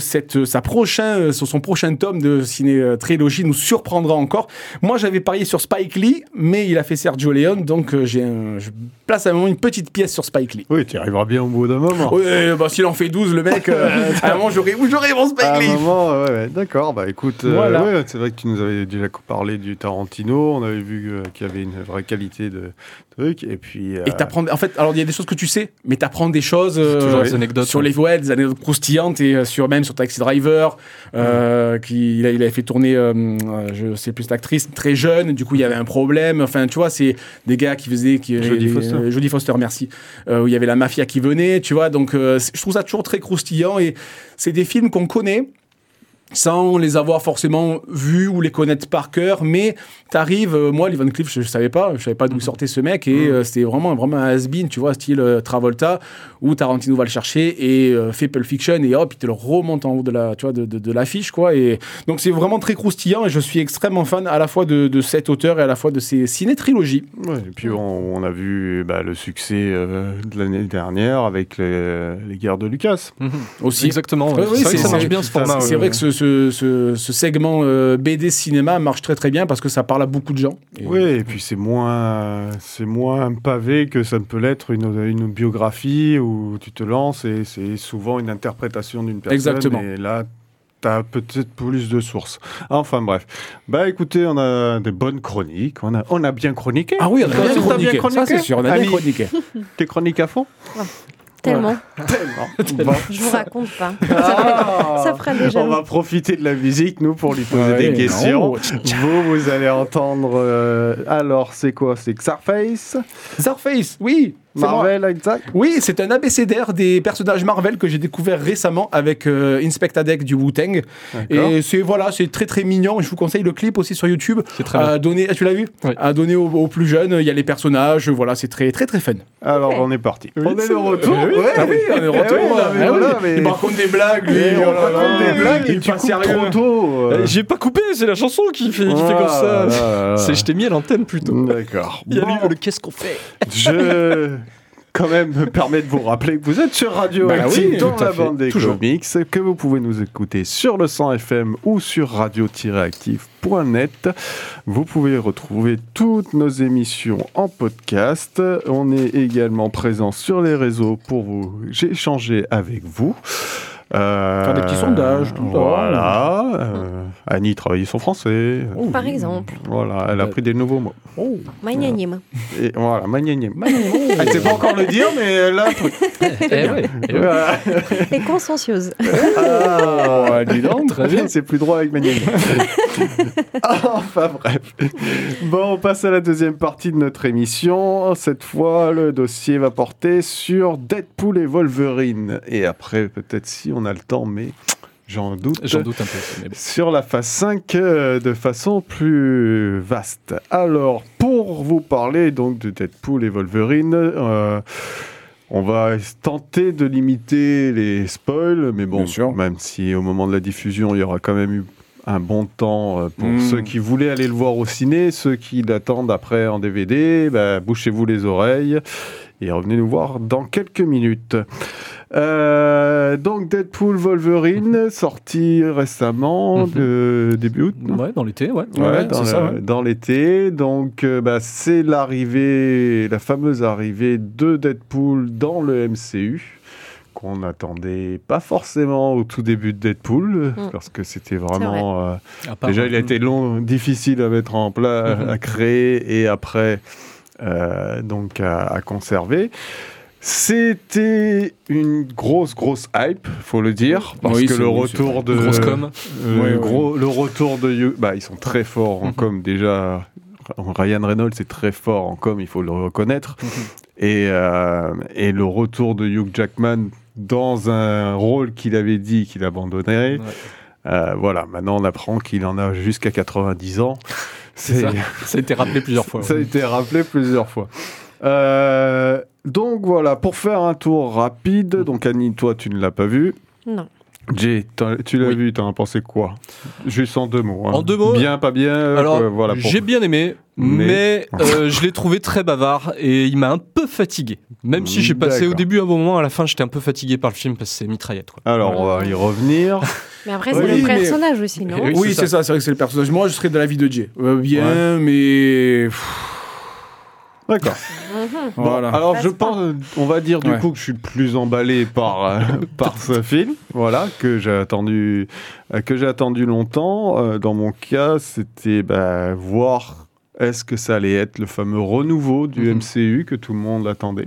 son prochain tome de ciné-trilogie nous surprendra encore. Moi, j'avais parié sur Spike Lee, mais il a fait Sergio Leone, donc je place à un moment une petite pièce sur Spike Lee. Oui, tu arriveras bien au bout d'un moment. Oui, s'il en fait 12, le mec, à un moment, j'aurais mon Spike Lee. À un moment, ouais, d'accord, écoute, voilà. Ouais, c'est vrai que tu nous avais déjà parlé du Tarantino, on avait vu qu'il y avait une vraie qualité de truc, et puis... Et t'apprends, en fait, alors il y a des choses que tu sais, mais t'apprends des choses des anecdotes, sur des anecdotes croustillantes, et sur Taxi Driver, il avait fait tourner, je sais plus l'actrice, très jeune, du coup il y avait un problème, enfin tu vois, c'est des gars qui faisaient... Jodie Foster, merci. Où il y avait la mafia qui venait, tu vois, donc je trouve ça toujours très croustillant, et c'est des films qu'on connaît, sans les avoir forcément vus ou les connaître par cœur, mais t'arrives, moi, Lee Van Cleef, je savais pas d'où il sortait ce mec, et c'était vraiment un has-been, tu vois, style Travolta, où Tarantino va le chercher et fait Pulp Fiction, et hop, il te le remonte en haut de l'affiche, quoi, et donc c'est vraiment très croustillant, et je suis extrêmement fan à la fois de cet auteur et à la fois de ses ciné-trilogies. Ouais, et puis on a vu le succès de l'année dernière avec les guerres de Lucas. Aussi. Exactement. Ouais. Oui, c'est vrai que ça marche bien ce format. C'est vrai que ce segment BD cinéma marche très très bien parce que ça parle à beaucoup de gens. Oui, et puis c'est moins un pavé que ça ne peut l'être une biographie où tu te lances et c'est souvent une interprétation d'une personne. Exactement. Et là, t'as peut-être plus de sources. Enfin bref. Écoutez, on a des bonnes chroniques. On a bien chroniqué. Ah oui, on a bien chroniqué. Ça, c'est sûr, on a bien Ali, chroniqué. Tes chroniques à fond? Tellement. Bon. Je vous raconte pas. Ça fera déjà. On va profiter de la musique, nous, pour lui poser des questions. Vous allez entendre... alors, c'est quoi? C'est Xarface? Xarface, oui. Marvel, exact. Oui, c'est un abécédaire des personnages Marvel que j'ai découvert récemment avec Inspecta Deck du Wu-Tang. Et c'est très très mignon. Je vous conseille le clip aussi sur YouTube. C'est très bien. Tu l'as vu? Oui. À donner aux plus jeunes. Il y a les personnages. Voilà, c'est très très très fun. Alors, on est parti. Oui, on est de retour. Oui, on est de retour. Il raconte des blagues. On raconte des blagues et tu coupes trop tôt. J'ai pas coupé, c'est la chanson qui fait comme ça. Je t'ai mis à l'antenne plutôt. D'accord. Il y a eu le qu'est-ce qu'on fait. Quand même me permet de vous rappeler que vous êtes sur Radio Active dans la bande des comics, que vous pouvez nous écouter sur le 100 FM ou sur radio-active.net. Vous pouvez retrouver toutes nos émissions en podcast. On est également présent sur les réseaux pour vous échanger avec vous. Faire des petits sondages, tout ça. Voilà. Annie travaillait son français. Par exemple. Voilà, elle a pris des nouveaux mots. Magnanime. Et voilà, magnanime. Elle ne sait pas encore le dire, mais elle a un truc. Et consciencieuse. Dis donc, très bien. C'est plus droit avec magnanime. Enfin bref. Bon, on passe à la deuxième partie de notre émission. Cette fois, le dossier va porter sur Deadpool et Wolverine. Et après, peut-être si on a le temps, mais j'en doute un peu. Sur la phase 5 de façon plus vaste. Alors, pour vous parler donc de Deadpool et Wolverine, on va tenter de limiter les spoils, mais bon, même si au moment de la diffusion, il y aura quand même eu un bon temps pour ceux qui voulaient aller le voir au ciné, ceux qui l'attendent après en DVD, bouchez-vous les oreilles et revenez nous voir dans quelques minutes. Donc Deadpool Wolverine, sorti récemment, début août. Ouais, dans l'été, dans l'été. Donc c'est la fameuse arrivée de Deadpool dans le MCU. Qu'on n'attendait pas forcément au tout début de Deadpool, parce que c'était vraiment... déjà, il a été difficile à mettre en place, à créer, et après, donc à conserver. C'était une grosse hype, faut le dire, parce que le retour de... Grosse com. Le retour de Hugh... ils sont très forts en com, déjà... Ryan Reynolds est très fort en com, il faut le reconnaître. Et le retour de Hugh Jackman dans un rôle qu'il avait dit qu'il abandonnerait. Voilà, maintenant on apprend qu'il en a jusqu'à 90 ans. Ça a été rappelé plusieurs fois. Ça a été rappelé plusieurs fois. Donc voilà, pour faire un tour rapide, donc Annie, toi tu ne l'as pas vu. Non. Jay, tu l'as vu, t'en as pensé quoi? Juste en 2 mots. En 2 mots. Bien, pas bien. Alors, j'ai bien aimé, mais je l'ai trouvé très bavard et il m'a un peu fatigué. Même si j'ai passé au début un bon moment, à la fin j'étais un peu fatigué par le film parce que c'est mitraillette. Quoi. Alors, on va y revenir. Mais après, c'est le personnage aussi, non? Oui, c'est ça, c'est vrai que c'est le personnage. Moi, je serais de l'avis de Jay. Bien, mais... D'accord. Voilà. Alors je pense, on va dire du coup que je suis plus emballé par ce film, voilà, que j'ai attendu longtemps. Dans mon cas, c'était voir est-ce que ça allait être le fameux renouveau du MCU que tout le monde attendait.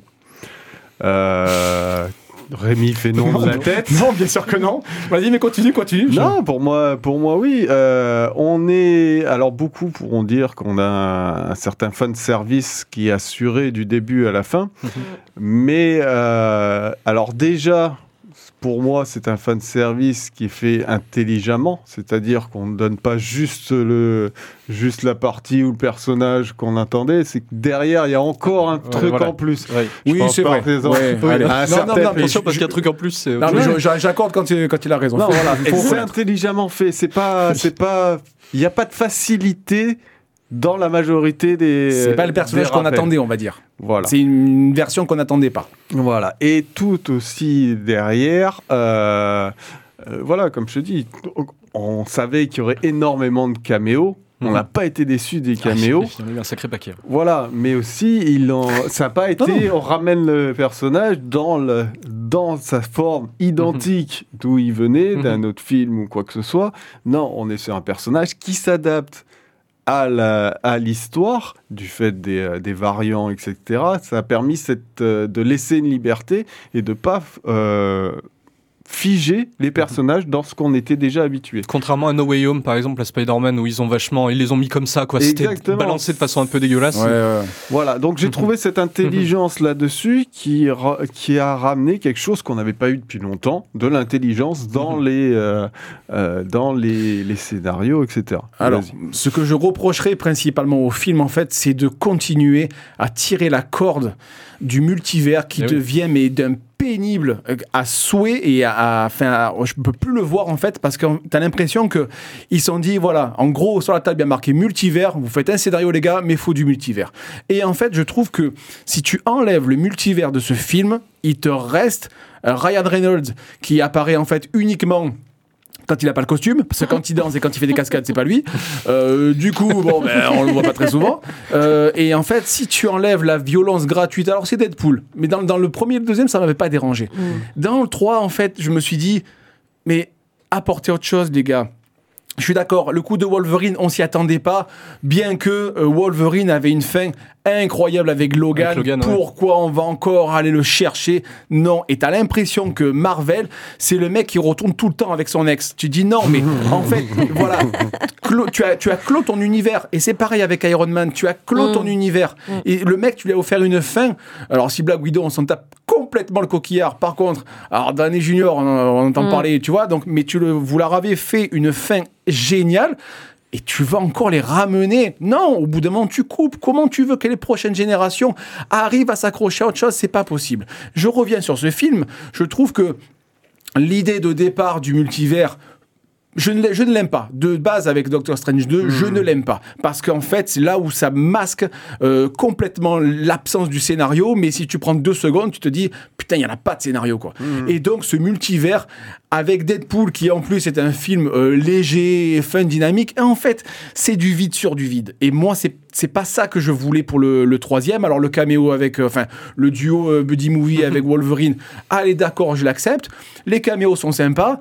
Rémi fait non de la tête. Non, bien sûr que non. Vas-y, mais continue. Non, pour moi, oui. On est... Alors, beaucoup pourront dire qu'on a un certain fan service qui est assuré du début à la fin. Mais, alors déjà, pour moi, c'est un fan service qui est fait intelligemment, c'est-à-dire qu'on ne donne pas juste la partie ou le personnage qu'on attendait, c'est que derrière, il y a encore un truc en plus. Ouais. Oui, c'est vrai. Attention, parce qu'il y a un truc en plus. C'est non, mais j'accorde quand il a raison. Non, voilà. Et c'est intelligemment fait. C'est pas. Il n'y a pas de facilité dans la majorité des. C'est pas le personnage qu'on attendait, on va dire. Voilà. C'est une version qu'on n'attendait pas. Voilà. Et tout aussi derrière, voilà, comme je te dis, on savait qu'il y aurait énormément de caméos. On n'a pas été déçus des caméos. Il y en a eu un sacré paquet. Voilà, mais aussi, ça n'a pas été... On ramène le personnage dans sa forme identique d'où il venait, d'un autre film ou quoi que ce soit. Non, on est sur un personnage qui s'adapte à l'histoire, du fait des variants, etc. Ça a permis de laisser une liberté et de ne pas... figer les personnages dans ce qu'on était déjà habitué. Contrairement à No Way Home, par exemple, à Spider-Man, où ils les ont mis comme ça, quoi. C'était balancé de façon un peu dégueulasse. Ouais. Voilà, donc j'ai trouvé cette intelligence là-dessus qui a ramené quelque chose qu'on n'avait pas eu depuis longtemps, de l'intelligence dans les scénarios, etc. Alors, ce que je reprocherais principalement au film, en fait, c'est de continuer à tirer la corde du multivers qui devient mais d'un pénible à souhait et je peux plus le voir en fait parce que t'as l'impression que ils se sont dit voilà, en gros sur la table il y a marqué multivers, vous faites un scénario les gars mais il faut du multivers. Et en fait je trouve que si tu enlèves le multivers de ce film, il te reste Ryan Reynolds qui apparaît en fait uniquement quand il n'a pas le costume, parce que quand il danse et quand il fait des cascades, c'est pas lui. Du coup, on le voit pas très souvent. Et en fait, si tu enlèves la violence gratuite, alors c'est Deadpool, mais dans le premier et le deuxième, ça m'avait pas dérangé. Dans le 3, en fait, je me suis dit, mais apportez autre chose, les gars. Je suis d'accord, le coup de Wolverine, on s'y attendait pas, bien que Wolverine avait une fin incroyable avec Logan. Pourquoi on va encore aller le chercher? Non, et t'as l'impression que Marvel, c'est le mec qui retourne tout le temps avec son ex. Tu dis non, mais en fait, voilà, tu as clos ton univers, et c'est pareil avec Iron Man, tu as clos ton univers, et le mec, tu lui as offert une fin. Alors si Black Widow, on s'en tape complètement le coquillard. Par contre, alors Downey Junior, on entend parler, tu vois, donc, mais vous leur avez fait une fin géniale. Et tu vas encore les ramener. Non, au bout d'un moment, tu coupes. Comment tu veux que les prochaines générations arrivent à s'accrocher à autre chose? C'est pas possible. Je reviens sur ce film. Je trouve que l'idée de départ du multivers, je ne l'aime pas. De base, avec Doctor Strange 2, je ne l'aime pas. Parce qu'en fait, c'est là où ça masque complètement l'absence du scénario. Mais si tu prends 2 secondes, tu te dis, putain, il n'y en a pas de scénario, quoi. Et donc, ce multivers, avec Deadpool, qui en plus est un film léger, fun, dynamique, en fait, c'est du vide sur du vide. Et moi, c'est pas ça que je voulais pour le troisième. Alors, le caméo avec, le duo Buddy Movie avec Wolverine, allez, d'accord, je l'accepte. Les caméos sont sympas.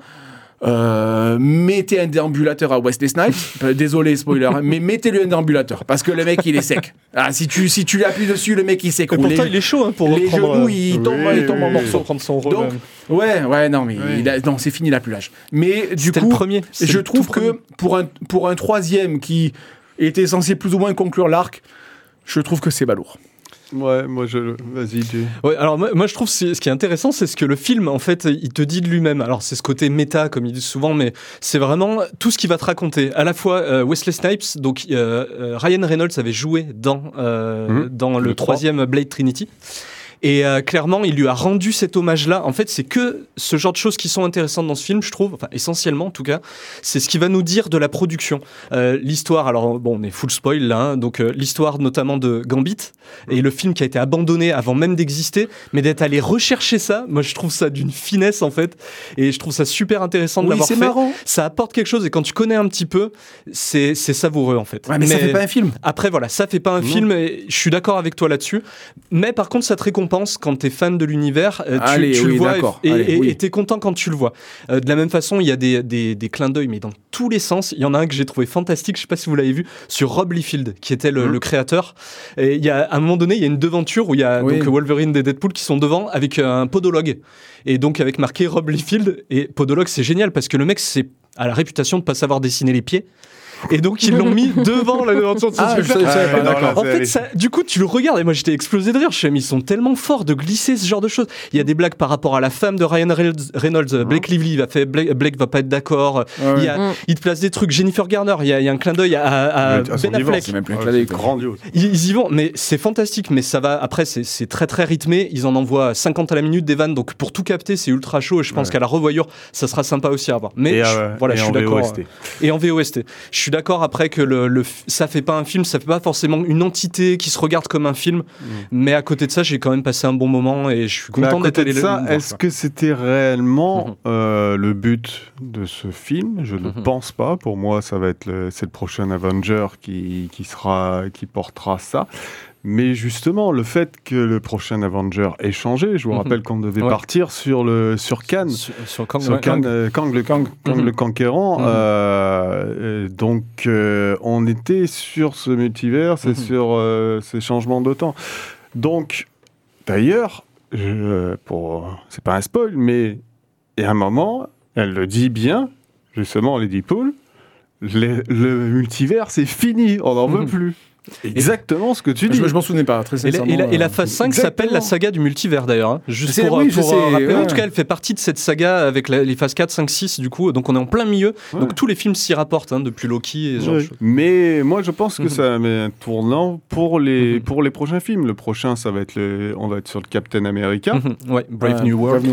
Mettez un déambulateur à Wesley Snipes. Désolé, spoiler, mais mettez-lui un déambulateur parce que le mec il est sec. Si tu l'appuies dessus, le mec il s'écroule. Pourtant il est chaud pour les reprendre, genoux, il tombe en morceaux. Prendre son rôle. Donc, non, mais non, c'est fini, il a plus l'âge. Mais du coup, je trouve que pour un troisième qui était censé plus ou moins conclure l'arc, je trouve que c'est balourd. Ouais, vas-y, tu... Ouais, alors moi je trouve ce qui est intéressant, c'est ce que le film, en fait, il te dit de lui-même. Alors c'est ce côté méta, comme il dit souvent, mais c'est vraiment tout ce qu'il va te raconter. À la fois Wesley Snipes, donc Ryan Reynolds avait joué dans le troisième Blade Trinity. Et clairement, il lui a rendu cet hommage-là. En fait, c'est que ce genre de choses qui sont intéressantes dans ce film, je trouve, enfin essentiellement en tout cas, c'est ce qui va nous dire de la production. L'histoire, alors bon, on est full spoil là, hein, donc l'histoire notamment de Gambit, et le film qui a été abandonné avant même d'exister, mais d'être allé rechercher ça, moi je trouve ça d'une finesse en fait, et je trouve ça super intéressant de l'avoir fait. Marrant. Ça apporte quelque chose, et quand tu connais un petit peu, c'est savoureux en fait. Ouais, mais ça fait pas un film. Après voilà, ça fait pas un film, et je suis d'accord avec toi là-dessus, mais par contre ça te récompense quand t'es fan de l'univers, tu le vois et t'es content quand tu le vois. De la même façon, il y a des clins d'œil, mais dans tous les sens. Il y en a un que j'ai trouvé fantastique, je sais pas si vous l'avez vu, sur Rob Liefeld, qui était le créateur. Et il y a, à un moment donné, il y a une devanture où il y a donc Wolverine et Deadpool qui sont devant avec un podologue. Et donc avec marqué Rob Liefeld. Et podologue, c'est génial parce que le mec, a la réputation de pas savoir dessiner les pieds. Et donc ils l'ont mis devant la version de Ah, je savais pas, d'accord. En fait, du coup, tu le regardes et moi j'étais explosé de rire. Je me suis dit, mais ils sont tellement forts de glisser ce genre de choses. Il y a des blagues par rapport à la femme de Ryan Reynolds, Blake Lively, Blake va pas être d'accord. Il te place des trucs. Jennifer Garner, il y a un clin d'œil à Ben Affleck. C'est même plus un clin d'œil, quoi. Grandiose. Ils y vont, mais c'est fantastique. Mais ça va. Après, c'est très très rythmé. Ils en envoient 50 à la minute des vannes. Donc pour tout capter, c'est ultra chaud. Et je pense qu'à la revoyure, ça sera sympa aussi à voir. Mais je suis d'accord. Et en VOST. Je suis d'accord après que ça fait pas un film, ça fait pas forcément une entité qui se regarde comme un film. Mais à côté de ça, j'ai quand même passé un bon moment et je suis content d'être allé le voir. Est-ce que c'était réellement le but de ce film? Je ne pense pas. Pour moi, ça va être c'est le prochain Avenger qui portera ça. Mais justement, le fait que le prochain Avenger ait changé, je vous rappelle qu'on devait partir sur Kang. Sur Kang, Kang le Conquérant. Donc, on était sur ce multivers et sur ces changements de temps. Donc, d'ailleurs, c'est pas un spoil, mais il y a un moment, elle le dit bien, justement, Lady Poole, le multivers, c'est fini, on n'en veut plus. Exactement ce que tu dis. Je m'en souvenais pas, très sincèrement. Et la phase 5 s'appelle la saga du multivers d'ailleurs. Hein. Juste pour rappeler. En tout cas, elle fait partie de cette saga avec les phases 4, 5, 6 du coup. Donc on est en plein milieu. Donc tous les films s'y rapportent depuis Loki et ce genre de choses. Mais moi je pense que ça met un tournant pour les prochains films. Le prochain, on va être sur le Captain America. Brave New World.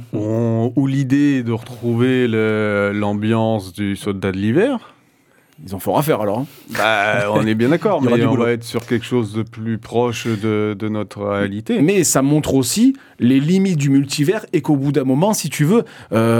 Où l'idée est de retrouver l'ambiance du Soldat de l'hiver. Ils en feront affaire alors. On est bien d'accord, mais on va être sur quelque chose de plus proche de notre réalité. Mais ça montre aussi les limites du multivers et qu'au bout d'un moment, si tu veux,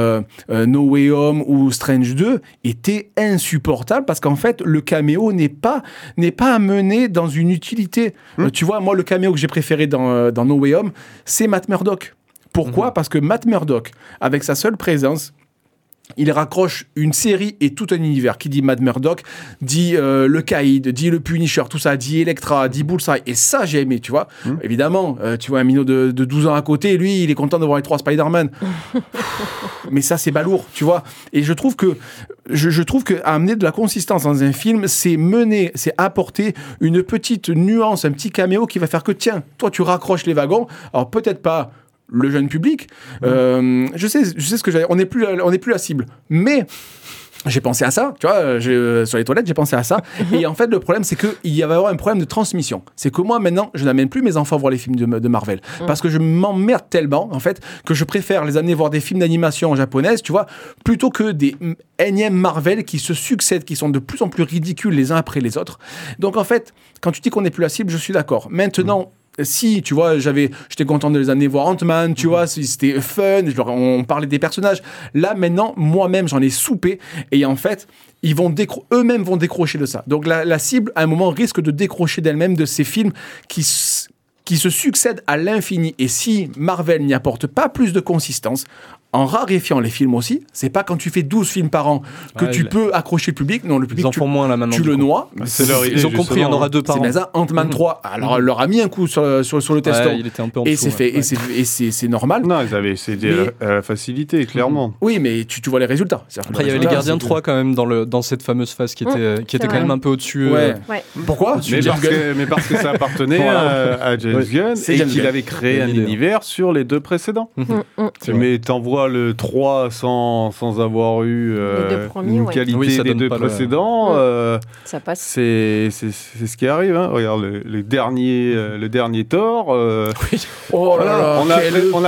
No Way Home ou Strange 2 étaient insupportables parce qu'en fait, le caméo n'est pas amené dans une utilité. Tu vois, moi, le caméo que j'ai préféré dans No Way Home, c'est Matt Murdock. Pourquoi ? Parce que Matt Murdock, avec sa seule présence, il raccroche une série et tout un univers. Qui dit Matt Murdock, dit le Caïd, dit le Punisher, tout ça, dit Elektra, dit Bullseye. Et ça, j'ai aimé, tu vois. Évidemment, tu vois un minot de 12 ans à côté, lui, il est content de voir les 3 Spider-Man. Mais ça, c'est balourd, tu vois. Et je trouve que amener de la consistance dans un film, c'est apporter une petite nuance, un petit caméo qui va faire que, tiens, toi, tu raccroches les wagons. Alors, peut-être pas le jeune public. Je sais ce que j'ai. On n'est plus la cible. Mais j'ai pensé à ça, tu vois, sur les toilettes, j'ai pensé à ça. Et en fait, le problème, c'est qu'il y va y avoir un problème de transmission. C'est que moi, maintenant, je n'amène plus mes enfants voir les films de Marvel. Parce que je m'emmerde tellement, en fait, que je préfère les amener voir des films d'animation japonaises, tu vois, plutôt que des énièmes Marvel qui se succèdent, qui sont de plus en plus ridicules les uns après les autres. Donc, en fait, quand tu dis qu'on n'est plus la cible, je suis d'accord. Maintenant, si, tu vois, j'étais content de les amener voir Ant-Man, tu vois, c'était fun, on parlait des personnages. Là, maintenant, moi-même, j'en ai soupé. Et en fait, eux-mêmes vont décrocher de ça. Donc, la cible, à un moment, risque de décrocher d'elle-même de ces films qui se succèdent à l'infini. Et si Marvel n'y apporte pas plus de consistance, en raréfiant les films aussi, c'est pas quand tu fais 12 films par an que tu peux accrocher le public. Non, le public, ils en font moins là maintenant. Tu le noies. Ils ont compris, il y en aura 2 par an. C'est ça, Ant-Man 3. Alors, elle leur a mis un coup sur le teston. Il était un peu en et dessous, c'est normal. Non, ils avaient essayé la facilité, clairement. Oui, mais tu vois les résultats. Après, il y avait les Gardiens 3 quand même dans cette fameuse phase qui était quand même un peu au-dessus. Pourquoi ? Mais parce que ça appartenait à James Gunn et qu'il avait créé un univers sur les 2 précédents. Mais t'envoies le 3 sans avoir eu une qualité des 2 précédents, ça passe. C'est ce qui arrive. Hein. Regarde le dernier Thor. Oh là là, on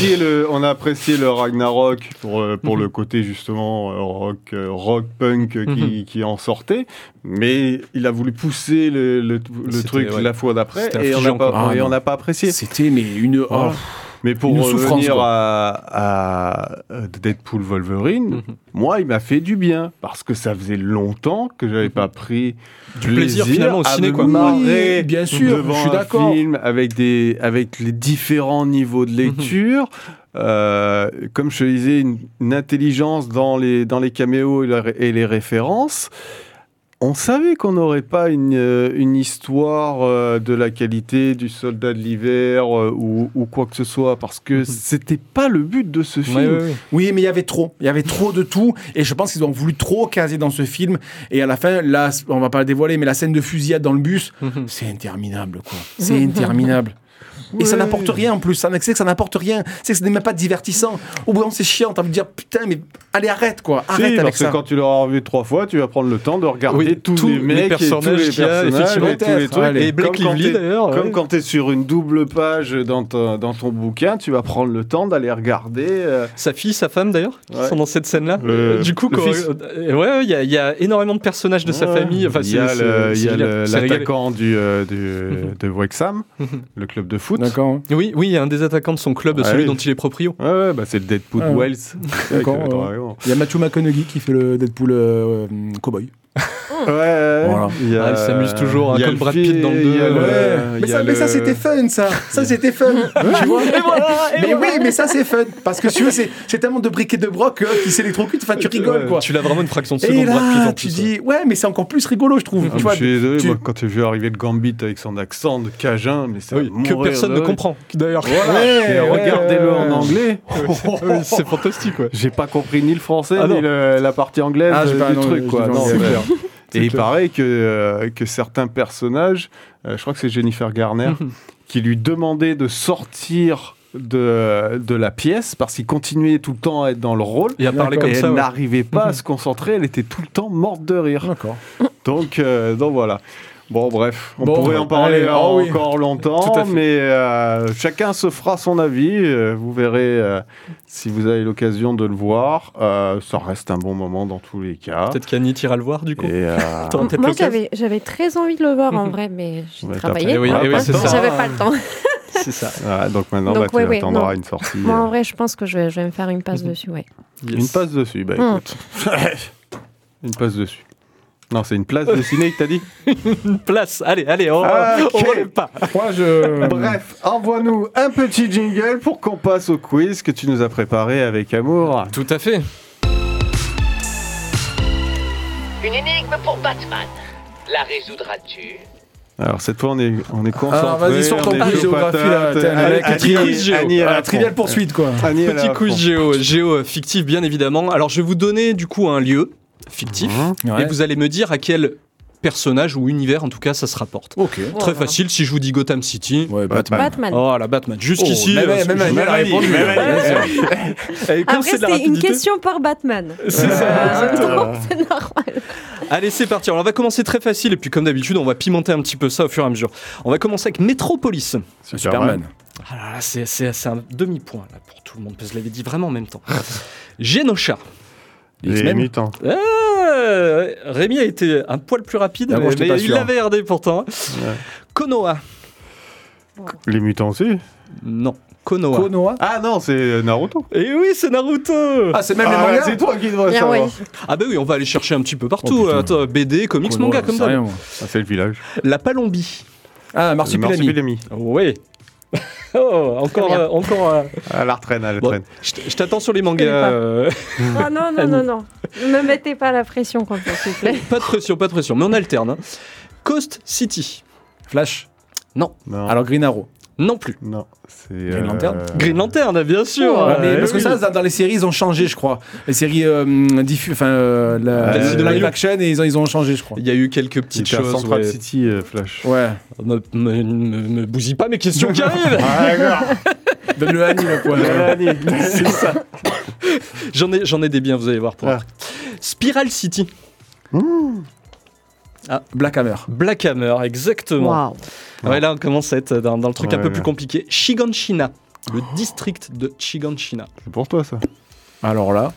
a apprécié le Ragnarok pour le côté justement rock punk qui en sortait, mais il a voulu pousser le truc la fois d'après et on n'a pas apprécié. C'était une mais pour revenir à Deadpool Wolverine, moi, il m'a fait du bien parce que ça faisait longtemps que j'avais pas pris du plaisir finalement au ciné, quoi. Oui, bien sûr, je suis d'accord. Un film avec les différents niveaux de lecture. Comme je te disais, une intelligence dans les caméos et les références. on savait qu'on n'aurait pas une histoire de la qualité du Soldat de l'hiver ou quoi que ce soit, parce que c'était pas le but de ce film. Oui, mais il y avait trop de tout, et je pense qu'ils ont voulu trop caser dans ce film, et à la fin, là, on va pas le dévoiler, mais la scène de fusillade dans le bus, c'est interminable, quoi. C'est interminable. Et ça n'apporte rien en plus, c'est que ça n'apporte rien, c'est que ce n'est même pas divertissant. Au bout d'un moment, c'est chiant, t'as envie de dire putain, mais allez, arrête quoi, arrête avec ça. Parce que quand tu l'auras revu 3 fois, tu vas prendre le temps de regarder tous les mecs, les personnages qu'il y a, effectivement, et tous les trucs. Et Blake Lively d'ailleurs. Comme quand t'es sur une double page dans ton bouquin, tu vas prendre le temps d'aller regarder. Sa fille, sa femme d'ailleurs, qui sont dans cette scène-là. Du coup, il y a énormément de personnages de sa famille. Enfin, il y a l'attaquant de Wrexham, le club de foot. D'accord. Oui, il y a un des attaquants de son club, celui dont il est proprio. Ouais, c'est le Deadpool Wells. D'accord. Il y a Matthew McConaughey qui fait le Deadpool cowboy. Voilà. Il s'amuse toujours, comme Brad Pitt dans le 2. Mais ça c'était fun, ça c'était fun. Tu vois. Mais ça c'est fun, parce que tu vois, c'est tellement de briques et de broc qui s'électrocute, enfin tu rigoles quoi. Tu l'as vraiment une fraction de seconde, et là, Brad Pitt en tu plus. dis ouais, mais c'est encore plus rigolo je trouve. Je suis désolé, moi, quand j'ai vu arriver le Gambit avec son accent de Cajun, mais c'est que personne ne comprend d'ailleurs. Regardez-le en anglais. C'est fantastique, ouais. J'ai pas compris ni le français ni la partie anglaise du truc, quoi. Et il paraît que certains personnages, je crois que c'est Jennifer Garner, qui lui demandait de sortir de la pièce parce qu'il continuait tout le temps à être dans le rôle et à parler comme ça. Elle n'arrivait pas à se concentrer, elle était tout le temps morte de rire. D'accord. Donc voilà. Bon, bref, on pourrait en parler encore longtemps, mais chacun se fera son avis. Vous verrez si vous avez l'occasion de le voir. Ça reste un bon moment dans tous les cas. Peut-être qu'Annie t'ira le voir, du coup. Moi, j'avais très envie de le voir en vrai, mais j'ai travaillé. J'avais pas le temps. C'est ça. Donc maintenant, tu attendras une sortie. Moi, en vrai, je pense que je vais me faire une passe dessus. Une passe dessus, écoute. Une passe dessus. Non, c'est une place de ciné que t'as dit. Une place. Allez, on relève pas. Bref, envoie-nous un petit jingle pour qu'on passe au quiz que tu nous as préparé avec amour. Tout à fait. Une énigme pour Batman. La résoudras-tu? Alors cette fois on est concentré. Alors vas-y sur ton quiz géographie là, trivial poursuite quoi. Petit quiz géo fictif bien évidemment. Alors je vais vous donner du coup un lieu fictif et vous allez me dire à quel personnage ou univers en tout cas ça se rapporte. Très facile, si je vous dis Gotham City. Batman. Oh la Batman. Jusqu'ici. Même elle a répondu. Après c'était une question par Batman. C'est ça. C'est normal. Allez, c'est parti. Alors, on va commencer très facile et puis comme d'habitude, on va pimenter un petit peu ça au fur et à mesure. On va commencer avec Metropolis. Superman. Ah là, c'est un demi-point là pour tout le monde parce que je l'avais dit vraiment en même temps. Genosha. Les mutants. Rémi a été un poil plus rapide, mais il l'avait RD pourtant. Konoha. Les mutants aussi. Non. Konoha. Ah non, c'est Naruto. Et oui, c'est Naruto. Ah, c'est même les mangas. C'est toi qui dois savoir. Ah bah oui, on va aller chercher un petit peu partout. Attends, BD, comics, Konoha, manga, comme ça. C'est le village. La Palombie. Ah, Marsupilami. Oui. Encore. Elle la traîne. Je t'attends sur les mangas. Non. Ne me mettez pas la pression comme ça, s'il vous plaît. Pas de pression, mais on alterne. Coast City. Flash. Non. Alors Green Arrow. Non plus. Non, c'est Green Lantern. Green Lantern, bien sûr. Parce que ça, dans les séries, ils ont changé, je crois. Les séries la live action, et ils ont changé, je crois. Il y a eu quelques petites choses. Central City, Flash. Ouais. Me bousille pas mes questions qui arrivent. D'accord. Donne-le à Annie, le point. C'est ça. J'en ai des biens, vous allez voir. Spiral City. Black Hammer, exactement. Wow. Ouais, là, on commence à être dans le truc un peu plus compliqué. Shiganshina, le district de Shiganshina. C'est pour toi, ça. Alors là,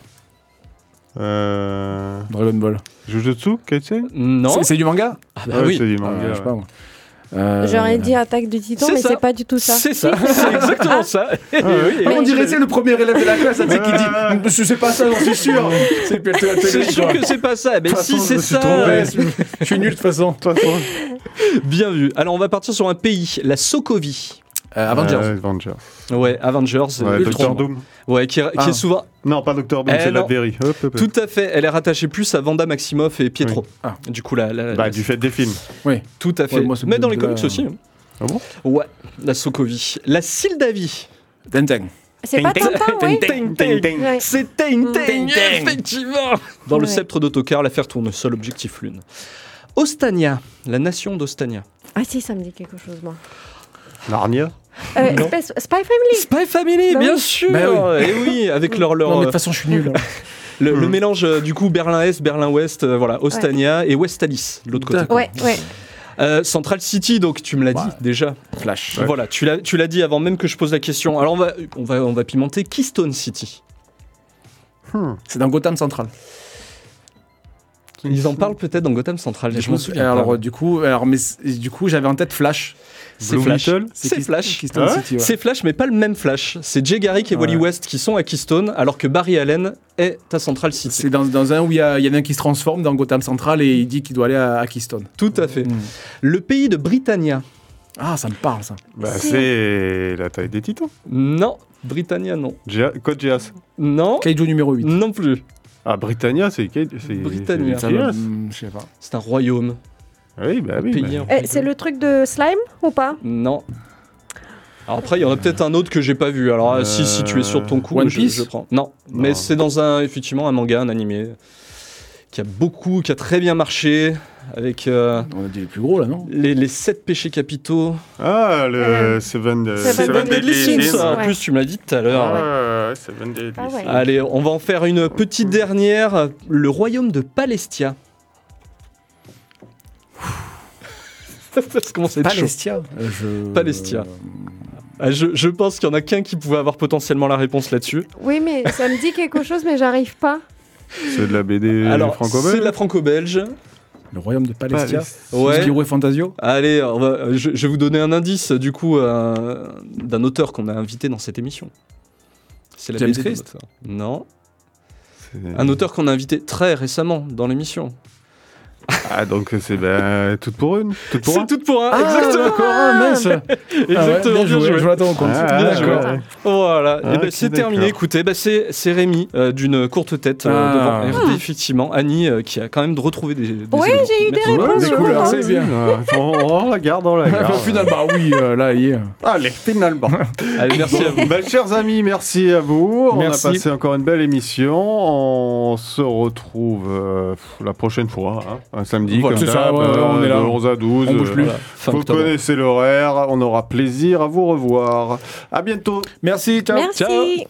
Dragon Ball. Jujutsu Kaisen. Non. C'est du manga. Ah bah oui. C'est du manga. Je sais pas moi. J'aurais dit Attaque du Titan, mais c'est pas du tout ça. C'est ça, c'est exactement ça. On dirait c'est le premier élève de la classe qui dit c'est pas ça, j'en suis sûr. C'est sûr que c'est pas ça. Mais si c'est ça. Je suis nul de toute façon. Bien vu. Alors on va partir sur un pays, la Sokovie. Avengers. Ouais, Avengers. Doctor Doom. Ouais, qui est souvent Non, pas Doctor Doom, c'est non. Ladberry. Hop. Tout à fait, elle est rattachée plus à Wanda Maximoff et Pietro. Oui. Ah. Du coup, Du fait des films. Oui. Tout à fait. Ouais, moi, c'est mais dans les plus de comics la- aussi. Hein. Ah bon? Ouais, la Sokovie. La Sylvie. Tintin. C'est pas Tintin, oui. Ouais. C'est Tintin, Tintin. effectivement. Dans le Ouais. sceptre d'Autocar, l'affaire tourne, seul objectif lune. Ostania, la nation d'Ostania. Ah si, ça me dit quelque chose, moi. Narnia. Non. Spy Family. Spy Family, Bah bien oui. sûr. Bah Et oui, avec leur Non, mais de toute façon, je suis nul. le mélange du coup Berlin-Est, Berlin-Ouest, voilà, Ostania et Westalis, de l'autre côté. D'accord. Ouais, ouais. Central City, donc tu me l'as dit déjà. Flash. Ouais. Voilà, tu l'as dit avant même que je pose la question. Alors on va pimenter Keystone City. C'est dans Gotham Central. Ils en parlent peut-être dans Gotham Central. Je m'en souviens. Alors, pas. du coup, j'avais en tête Flash. C'est Blue Flash. Beetle C'est Flash. Keystone Ah ouais City, ouais. C'est Flash, mais pas le même Flash. C'est Jay Garrick et Wally Ouais. West qui sont à Keystone, alors que Barry Allen est à Central City. C'est dans un où il y en a un qui se transforme dans Gotham Central et il dit qu'il doit aller à Keystone. Tout à fait. Mm. Le pays de Britannia. Ah, ça me parle, ça. C'est la taille des titans. Non. Britannia, non. Code Geass. Non. Kaiju numéro 8. Non plus. Ah, Britannia, c'est Britannia. Ça c'est me- Geass. Je sais pas. C'est un royaume. Oui, bah oui. Pays bah. en C'est le truc de slime ou pas? Non. Alors après, il y en a peut-être un autre que j'ai pas vu. Alors si tu es sûr de ton coup, One je Piece prends. Non, mais Non. c'est dans effectivement un manga, un animé qui a très bien marché avec On a dit les plus gros, là, non? les 7 péchés capitaux. Ah, le Seven Seven Deadly Deadly Sins. Sins, En ouais. plus, tu me l'as dit tout à l'heure. Ah, ouais, Seven Deadly Ah ouais. Sins. Allez, on va en faire une petite dernière. Le royaume de Palestia. Ça commence à être chaud. Palestia. Palestia. Ah, je pense qu'il y en a qu'un qui pouvait avoir potentiellement la réponse là-dessus. Oui, mais ça me dit quelque chose, mais j'arrive pas. C'est de la BD Alors, franco-belge. c'est de la franco-belge. Le royaume de Palestia. Ouais. Spirou et Fantasio. Allez, je vais vous donner un indice du coup d'un auteur qu'on a invité dans cette émission. C'est la James BD d'un Christ. auteur. Non, C'est- un auteur qu'on a invité très récemment dans l'émission. Ah, donc c'est tout pour une. Tout pour C'est un. tout pour un. Ah, Exactement. d'accord, ah, mince. Exactement. Bien joué. Bien joué. Jonathan, on compte. Ah, Bien joué. d'accord. Voilà. Ah, Et ben ok, c'est terminé. d'accord. Écoutez, c'est Rémi d'une courte tête Ah. devant RD effectivement. Annie qui a quand même retrouvé des. Ouais, éléments. j'ai eu des Merci. réponses. Des couleurs, c'est bien. On regarde, on la garde. Au final, bah oui, là, il y est. Allez, finalement. Allez, merci à vous. Bah, chers amis, merci à vous. Merci. On a passé encore une belle émission. On se retrouve la prochaine fois, hein, un samedi, Voilà. comme C'est ça, d'hab, ouais, on est là. de 11 à 12. On bouge plus. Voilà. Fin Vous octobre. connaissez l'horaire. On aura plaisir à vous revoir. À bientôt. Merci, ciao. Merci.